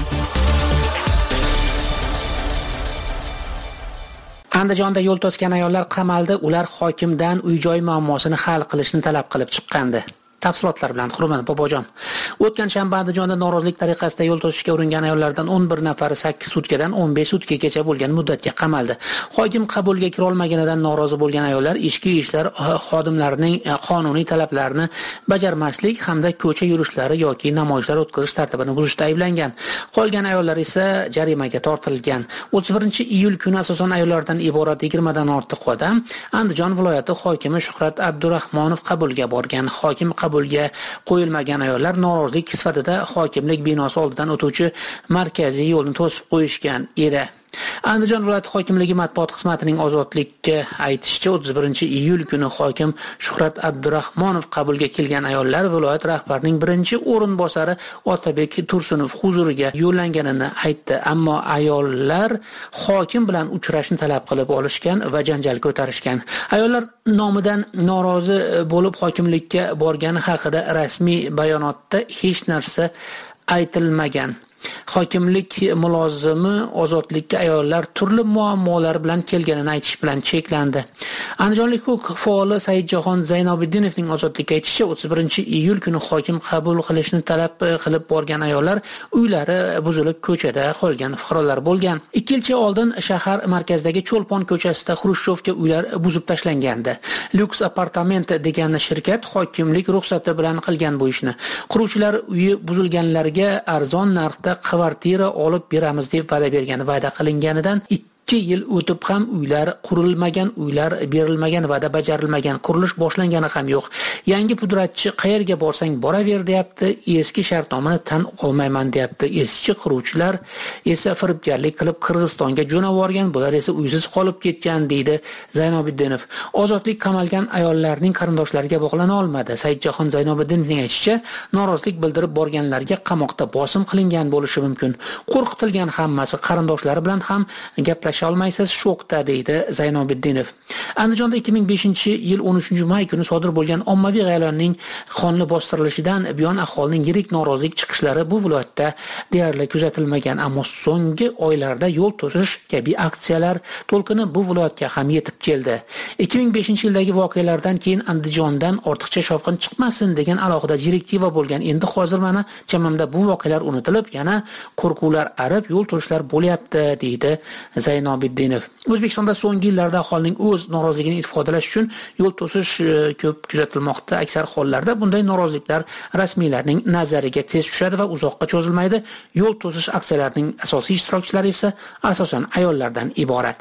Andijonda yo'l to'sgan ayollar qamaldi. Ular hokimdan uy-joy muammosini hal qilishni talab qilib chiqqandi. Tafsilotlar bilan Hurmat Bobojon. O'tgan shanba Andijonda norozilik tariqasida yo'l to'sishga uringan ayollardan 11 nafari 8 sutkadan 15 sutkagacha bo'lgan muddatga qamaldi. Hokim qabulga kira olmaganidan norozi bo'lgan ayollar ichki ishlar xodimlarining qonuniy talablarini bajarmaslik hamda ko'cha yurishlari yoki namoyishlar o'tkazish tartibini buzishda ayblangan. Qolgan ayollar esa jarimaga tortilgan. 31-iyul kuni asosan ayollardan iborat 20 dan ortiq odam Andijon viloyati hokimi Shuhrat Abdurahmonov qabulga borgan. Hokim qabulga qo'yilmagan ayollar norozilik sifatida hokimlik binosi oldidan o'tuvchi markaziy yo'lni to'sib qo'yishgan edi. Andijon viloyati hokimligi matbuot xizmatining Ozodlikka aytishicha 31-iyul kuni hokim Shuhrat Abdurahmonov qabulga kelgan ayollar viloyat rahbarining birinchi o'rinbosari Otabek Tursunov huzuriga yo'llanganini aytdi. Ammo ayollar hokim bilan uchrashni talab qilib olishgan va janjal ko'tarishgan. Ayollar nomidan norozi bo'lib hokimlikka borgani haqida rasmiy bayonotda hech narsa aytilmagan. Hokimlik mulozimi ozodlikka ayollar turli muammolar bilan kelganini aytish bilan cheklandi. Andijonlik huquq faoli Saidjahon Zaynobiddinovning ozodlikka aytishicha 31-iyul kuni hokim qabul qilishni talab qilib borgan ayollar uylari buzilib ko'chada qolgan fuqarolar bo'lgan. 2 yilcha oldin shahar markazidagi Cho'lpon ko'chasida Xrushchevka uylar buzib tashlangandi. Lux apartament degan shirkat hokimlik ruxsati bilan qilgan bu ishni. Quruvchilar uyi buzilganlarga arzon narxda kvartira olib beramiz deb va'da bergan. Va'da qilinganidan 2 yil o'tib ham uylar qurilmagan, uylar berilmagan, va'da bajarilmagan, qurilish boshlangani ham yo'q. Yangi pudratchi qayerga borsang boraver deyapti, eski shartnomani tan olmayman deyapti. Eski quruvchilar esa firibgarlik qilib Qirg'izistonga jo'nab borgan, bular esa uysiz qolib ketgan deydi Zaynobiddinov. Ozodlik qamalgan ayollarning qarindoshlariga bog'lana olmadi. Saidjahon Zaynobiddinovning aytishicha, norozilik bildirib borganlarga qamoqda bosim qilingan bo'lishi mumkin. Qo'rqitilgan hammasi, qarindoshlari bilan ham gaplashib olmaysiz, shokda deydi Zaynobiddinov. Andijonda 2005-yil 13-may kuni sodir bo'lgan ommaviy g'aylanning qonli bostirilishidan buyon aholining yirik norozilik chiqishlari bu viloyatda deyarli kuzatilmagan, ammo so'nggi oylarda yo'l to'sish kabi aksiyalar to'lqini bu viloyatga ham yetib keldi. 2005-yildagi voqealardan keyin Andijondan ortiqcha shovqin chiqmasin degan alohida direktiva bo'lgan. Endi hozir mana chamamda bu voqealar unutilib, yana qo'rquvlar arib, yo'l to'sishlar bo'lyapti deydi Zaynobiddinov. O'zbekistonda so'nggi yillarda aholining o'z noroziligini ifodalash uchun yo'l to'sish ko'p kuzatilmoqda. Aksar hollarda bunday noroziliklar rasmiylarning nazariga tez tushadi va uzoqqa cho'zilmaydi. Yo'l to'sish aksiyalarining asosiy ishtirokchilari esa asosan ayollardan iborat.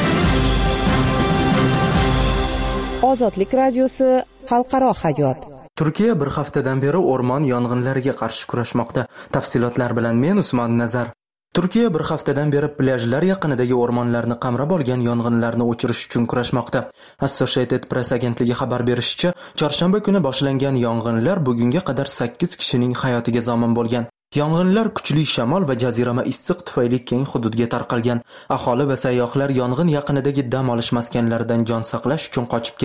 Ozodlik radiosi xalqaro hayot. Turkiya bir haftadan beri o'rmon yong'inlariga qarshi kurashmoqda. Tafsilotlar bilan men Usmon Nazar. Turkiya bir haftadan beri plyajlar yaqinidagi o'rmonlarni qamrab olgan yong'inlarni o'chirish uchun kurashmoqda. Associated Press agentligi xabar berishicha, chorshanba kuni boshlangan yong'inlar bugunga qadar 8 kishining hayotiga zomin bo'lgan. Yong'inlar kuchli shamol va jazirama issiq tufayli keng hududga tarqalgan. Aholi va sayyohlar yong'in yaqinidagi dam olish maskanlaridan jon saqlash uchun qochib ketgan.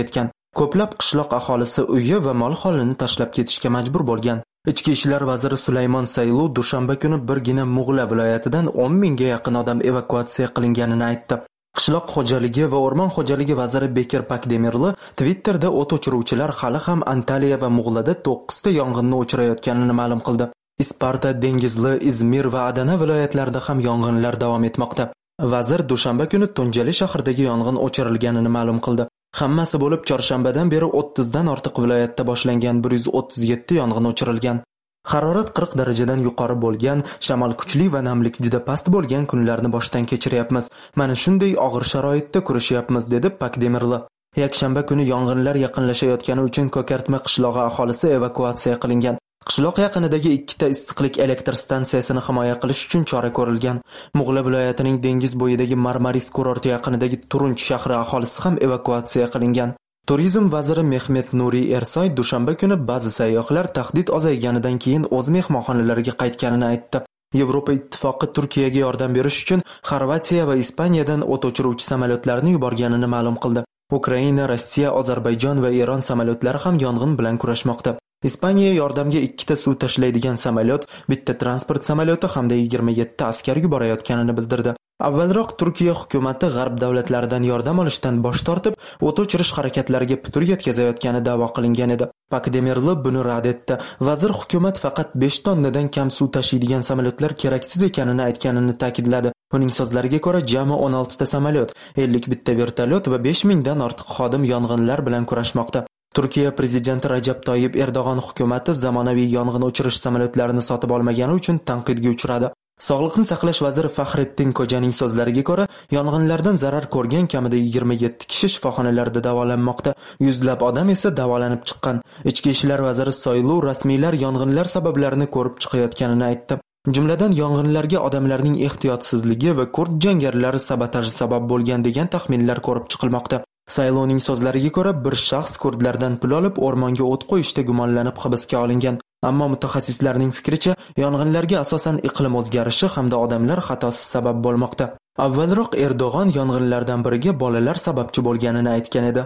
Ko'plab qishloq aholisi uyi va mol holini tashlab ketishga majbur bo'lgan. Ichki ishlar vaziri Sulaymon Saylu dushanba kuni birgina Mug'la viloyatidan 10 mingga yaqin odam evakuatsiya qilinganini aytdi. Qishloq xo'jaligi va o'rmon xo'jaligi vaziri Bekir Pakdemirli Twitterda o't o'chiruvchilar hali ham Antaliya va Mug'lada 9 ta yong'inni o'chirayotganini ma'lum qildi. Isparta, Dengizli, Izmir va Adana viloyatlarida ham yong'inlar davom etmoqda. Vazir dushanba kuni Tunjali shahridagi yong'in o'chirilganini ma'lum qildi. Hammasi bo'lib chorshanbadan beri 30 dan ortiq viloyatda boshlangan 137 yong'in o'chirilgan. Harorat 40 darajadan yuqori bo'lgan, shamol kuchli va namlik juda past bo'lgan kunlarni boshdan kechiryapmiz. Mana shunday og'ir sharoitda kurashyapmiz, dedi Pakdemirli. Yakshanba kuni yong'inlar yaqinlashayotgani uchun Ko'kartma qishlog'i aholisi evakuatsiya qilingan. Qishloq yaqinidagi 2 ta issiqlik elektr stansiyasini himoya qilish uchun chora ko'rilgan. Mug'la viloyatining dengiz bo'yidagi Marmaris kurorti yaqinidagi Turunch shahri aholisi ham evakuatsiya qilingan. Turizm vaziri Mehmet Nuriy Ersoy dushanba kuni ba'zi sayyohlar tahdid ozayganidan keyin o'z mehmonxonalariga qaytganini aytdi. Yevropa ittifoqi Turkiyaga yordam berish uchun Xorvatiya va Ispaniyadan o't o'chiruvchi samolyotlarni yuborganini ma'lum qildi. Ukraina, Rossiya, Ozarbayjon va Eron samolyotlari ham yong'in bilan kurashmoqda. Ispaniya yordamga 2 ta suv tashlaydigan samolyot, bitta transport samolyoti hamda 27 askar yuborayotganini bildirdi. Avvalroq Turkiya hukumatı g'arb davlatlaridan yordam olishdan bosh tortib, o't o'chirish harakatlariga putur yetkazayotgani da'vo qilingan edi. Pakdemirli buni rad etdi. Vazir hukumat faqat 5 tonnadan kam suv tashiydigan samolyotlar keraksiz ekanini aytganini ta'kidladi. Uning so'zlariga ko'ra, jami 16 ta samolyot, 51 ta vertolyot va 5000 dan ortiq xodim yong'inlar bilan kurashmoqda. Turkiya prezidenti Rajab Toyyib Erdo'g'on hukumatı zamonaviy yong'in o'chirish samolyotlarini sotib olmagani uchun tanqidga uchradi. Sog'liqni saqlash vaziri Faxrettin Kojaning so'zlariga ko'ra, yong'inlardan zarar ko'rgan kamida 27 kishi shifoxonalarda davolanmoqda, yuzlab odam esa davolanib chiqqan. Ichki ishlar vaziri Soylu rasmiylar yong'inlar sabablarini ko'rib chiqayotganini aytdi. Jumladan yong'inlarga odamlarning ehtiyotsizligi va kurd jangarilari sabotaji sabab bo'lgan degan taxminlar ko'rib chiqilmoqda. Saylovning so'zlariga ko'ra, bir shaxs kurdlardan pul olib o'rmonga o't qo'yishda gumonlanib hibsga olingan. Ammo mutaxassislarning fikricha, yong'inlarga asosan iqlim o'zgarishi hamda odamlar xatosi sabab bo'lmoqda. Avvalroq Erdo'g'on yong'inlardan biriga bolalar sababchi bo'lganini aytgan edi.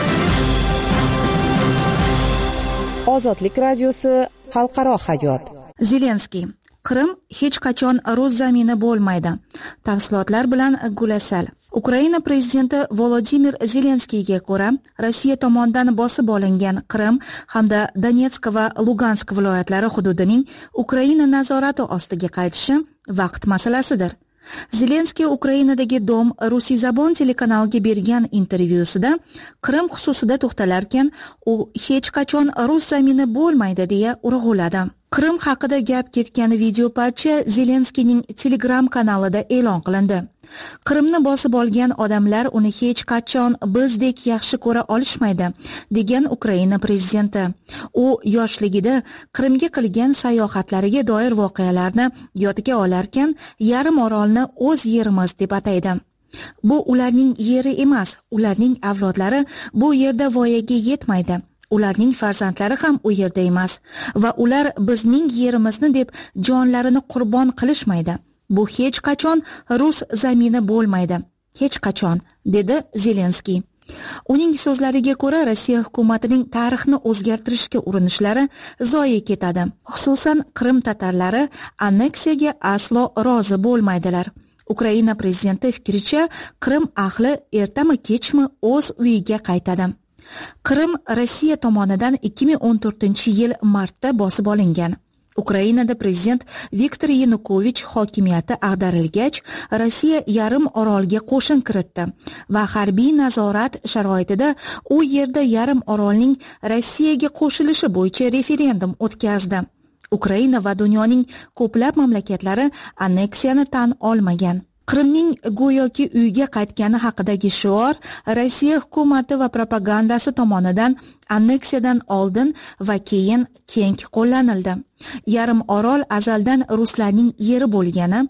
Ozodlik radiosi xalqaro hayot. Zelenskiy: Qrim hech qachon rus zamini bo'lmaydi. Tafsilotlar bilan Gulasal. Ukraina prezidenti Volodimir Zelenskiyga ko'ra, Rossiya tomonidan bosib olingan Qrim hamda Donetsk va Lugansk viloyatlari hududining Ukraina nazorati ostiga qaytishi vaqt masalasidir. Zelenskiy Ukrainadagi Dom Rusiyzabon telekanaliga bergan intervyusida Qrim xususida to'xtalarkan, u hech qachon rus zamini bo'lmaydi deya urg'uladi. Qrim haqida gap ketgan video parcha Zelenskiyning Telegram kanalida e'lon qilindi. Qrimni bosib olgan odamlar uni hech qachon bizdek yaxshi ko'ra olishmaydi, degan Ukraina prezidenti. U yoshligida Qrimga qilgan sayohatlariga doir voqealarni yodga olarkan, yarim orolni o'z yerimiz deb ataydi. Bu ularning yeri emas, ularning avlodlari bu yerda voyaga yetmaydi. Ularning farzandlari ham u yerda emas va ular bizning yerimizni deb jonlarini qurbon qilishmaydi. Bu hech qachon rus zamini bo'lmaydi. Hech qachon, dedi Zelenskiy. Uning so'zlariga ko'ra, Rossiya hukumatining tarixni o'zgartirishga urinishlari zoye ketadi. Xususan, Qrim tatarlari anneksiyaga aslo rozi bo'lmaydilar. Ukraina prezidenti fikricha, Qrim ahli ertami-kechmi o'z uyiga qaytadi. Qrim Rossiya tomonidan 2014-yil martda bosib olingan. Ukrainada prezident Viktor Yanukovich hokimiyati ag'darilgach, Rossiya yarim orolga qo'shin kiritdi va harbiy nazorat sharoitida u yerda yarim orolning Rossiyaga qo'shilishi bo'yicha referendum o'tkazdi. Ukraina va dunyoning ko'plab mamlakatlari anneksiyani tan olmagan. Qrimning go'yoki uyga qaytgani haqidagi shior Rossiya hukumati va propagandasi tomonidan anneksiyadan oldin va keyin keng qo'llanildi. Yarim orol azaldan ruslarning yeri bo'lgani,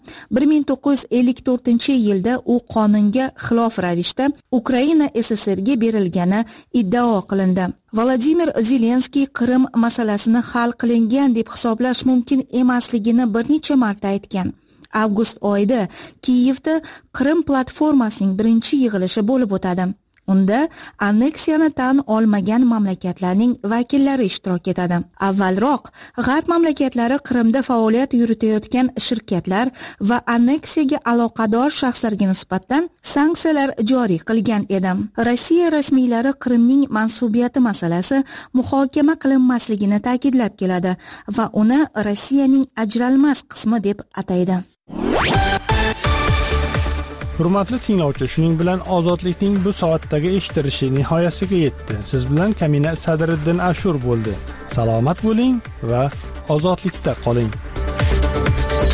1954-yilda u qonunga xilof ravishda Ukraina SSRga berilgani iddao qilindi. Volodimir Zelenskiy Qrim masalasini hal qilingan deb hisoblash mumkin emasligini bir necha marta aytgan. Avgust oyida Kiyevda Qrim platformasining birinchi yig'ilishi bo'lib o'tadi. Unda anneksiyani tan olmagan mamlakatlarning vakillari ishtirok etadi. Avvalroq G'arb mamlakatlari Qrimda faoliyat yuritayotgan shirkatlar va anneksiyaga aloqador shaxslarga nisbatan sanksiyalar joriy qilgan edi. Rossiya rasmiylari Qrimning mansubiyati masalasi muhokama qilinmasligini ta'kidlab keladi va uni Rossiyaning ajralmas qismi deb ataydi. Hurmatli tinglovchi, shuning bilan ozodlikning bu soatdagi eshitilishi nihoyasiga yetdi. Siz bilan Kamina Sadriddin Ashur bo'ldi. Salomat bo'ling va ozodlikda qoling.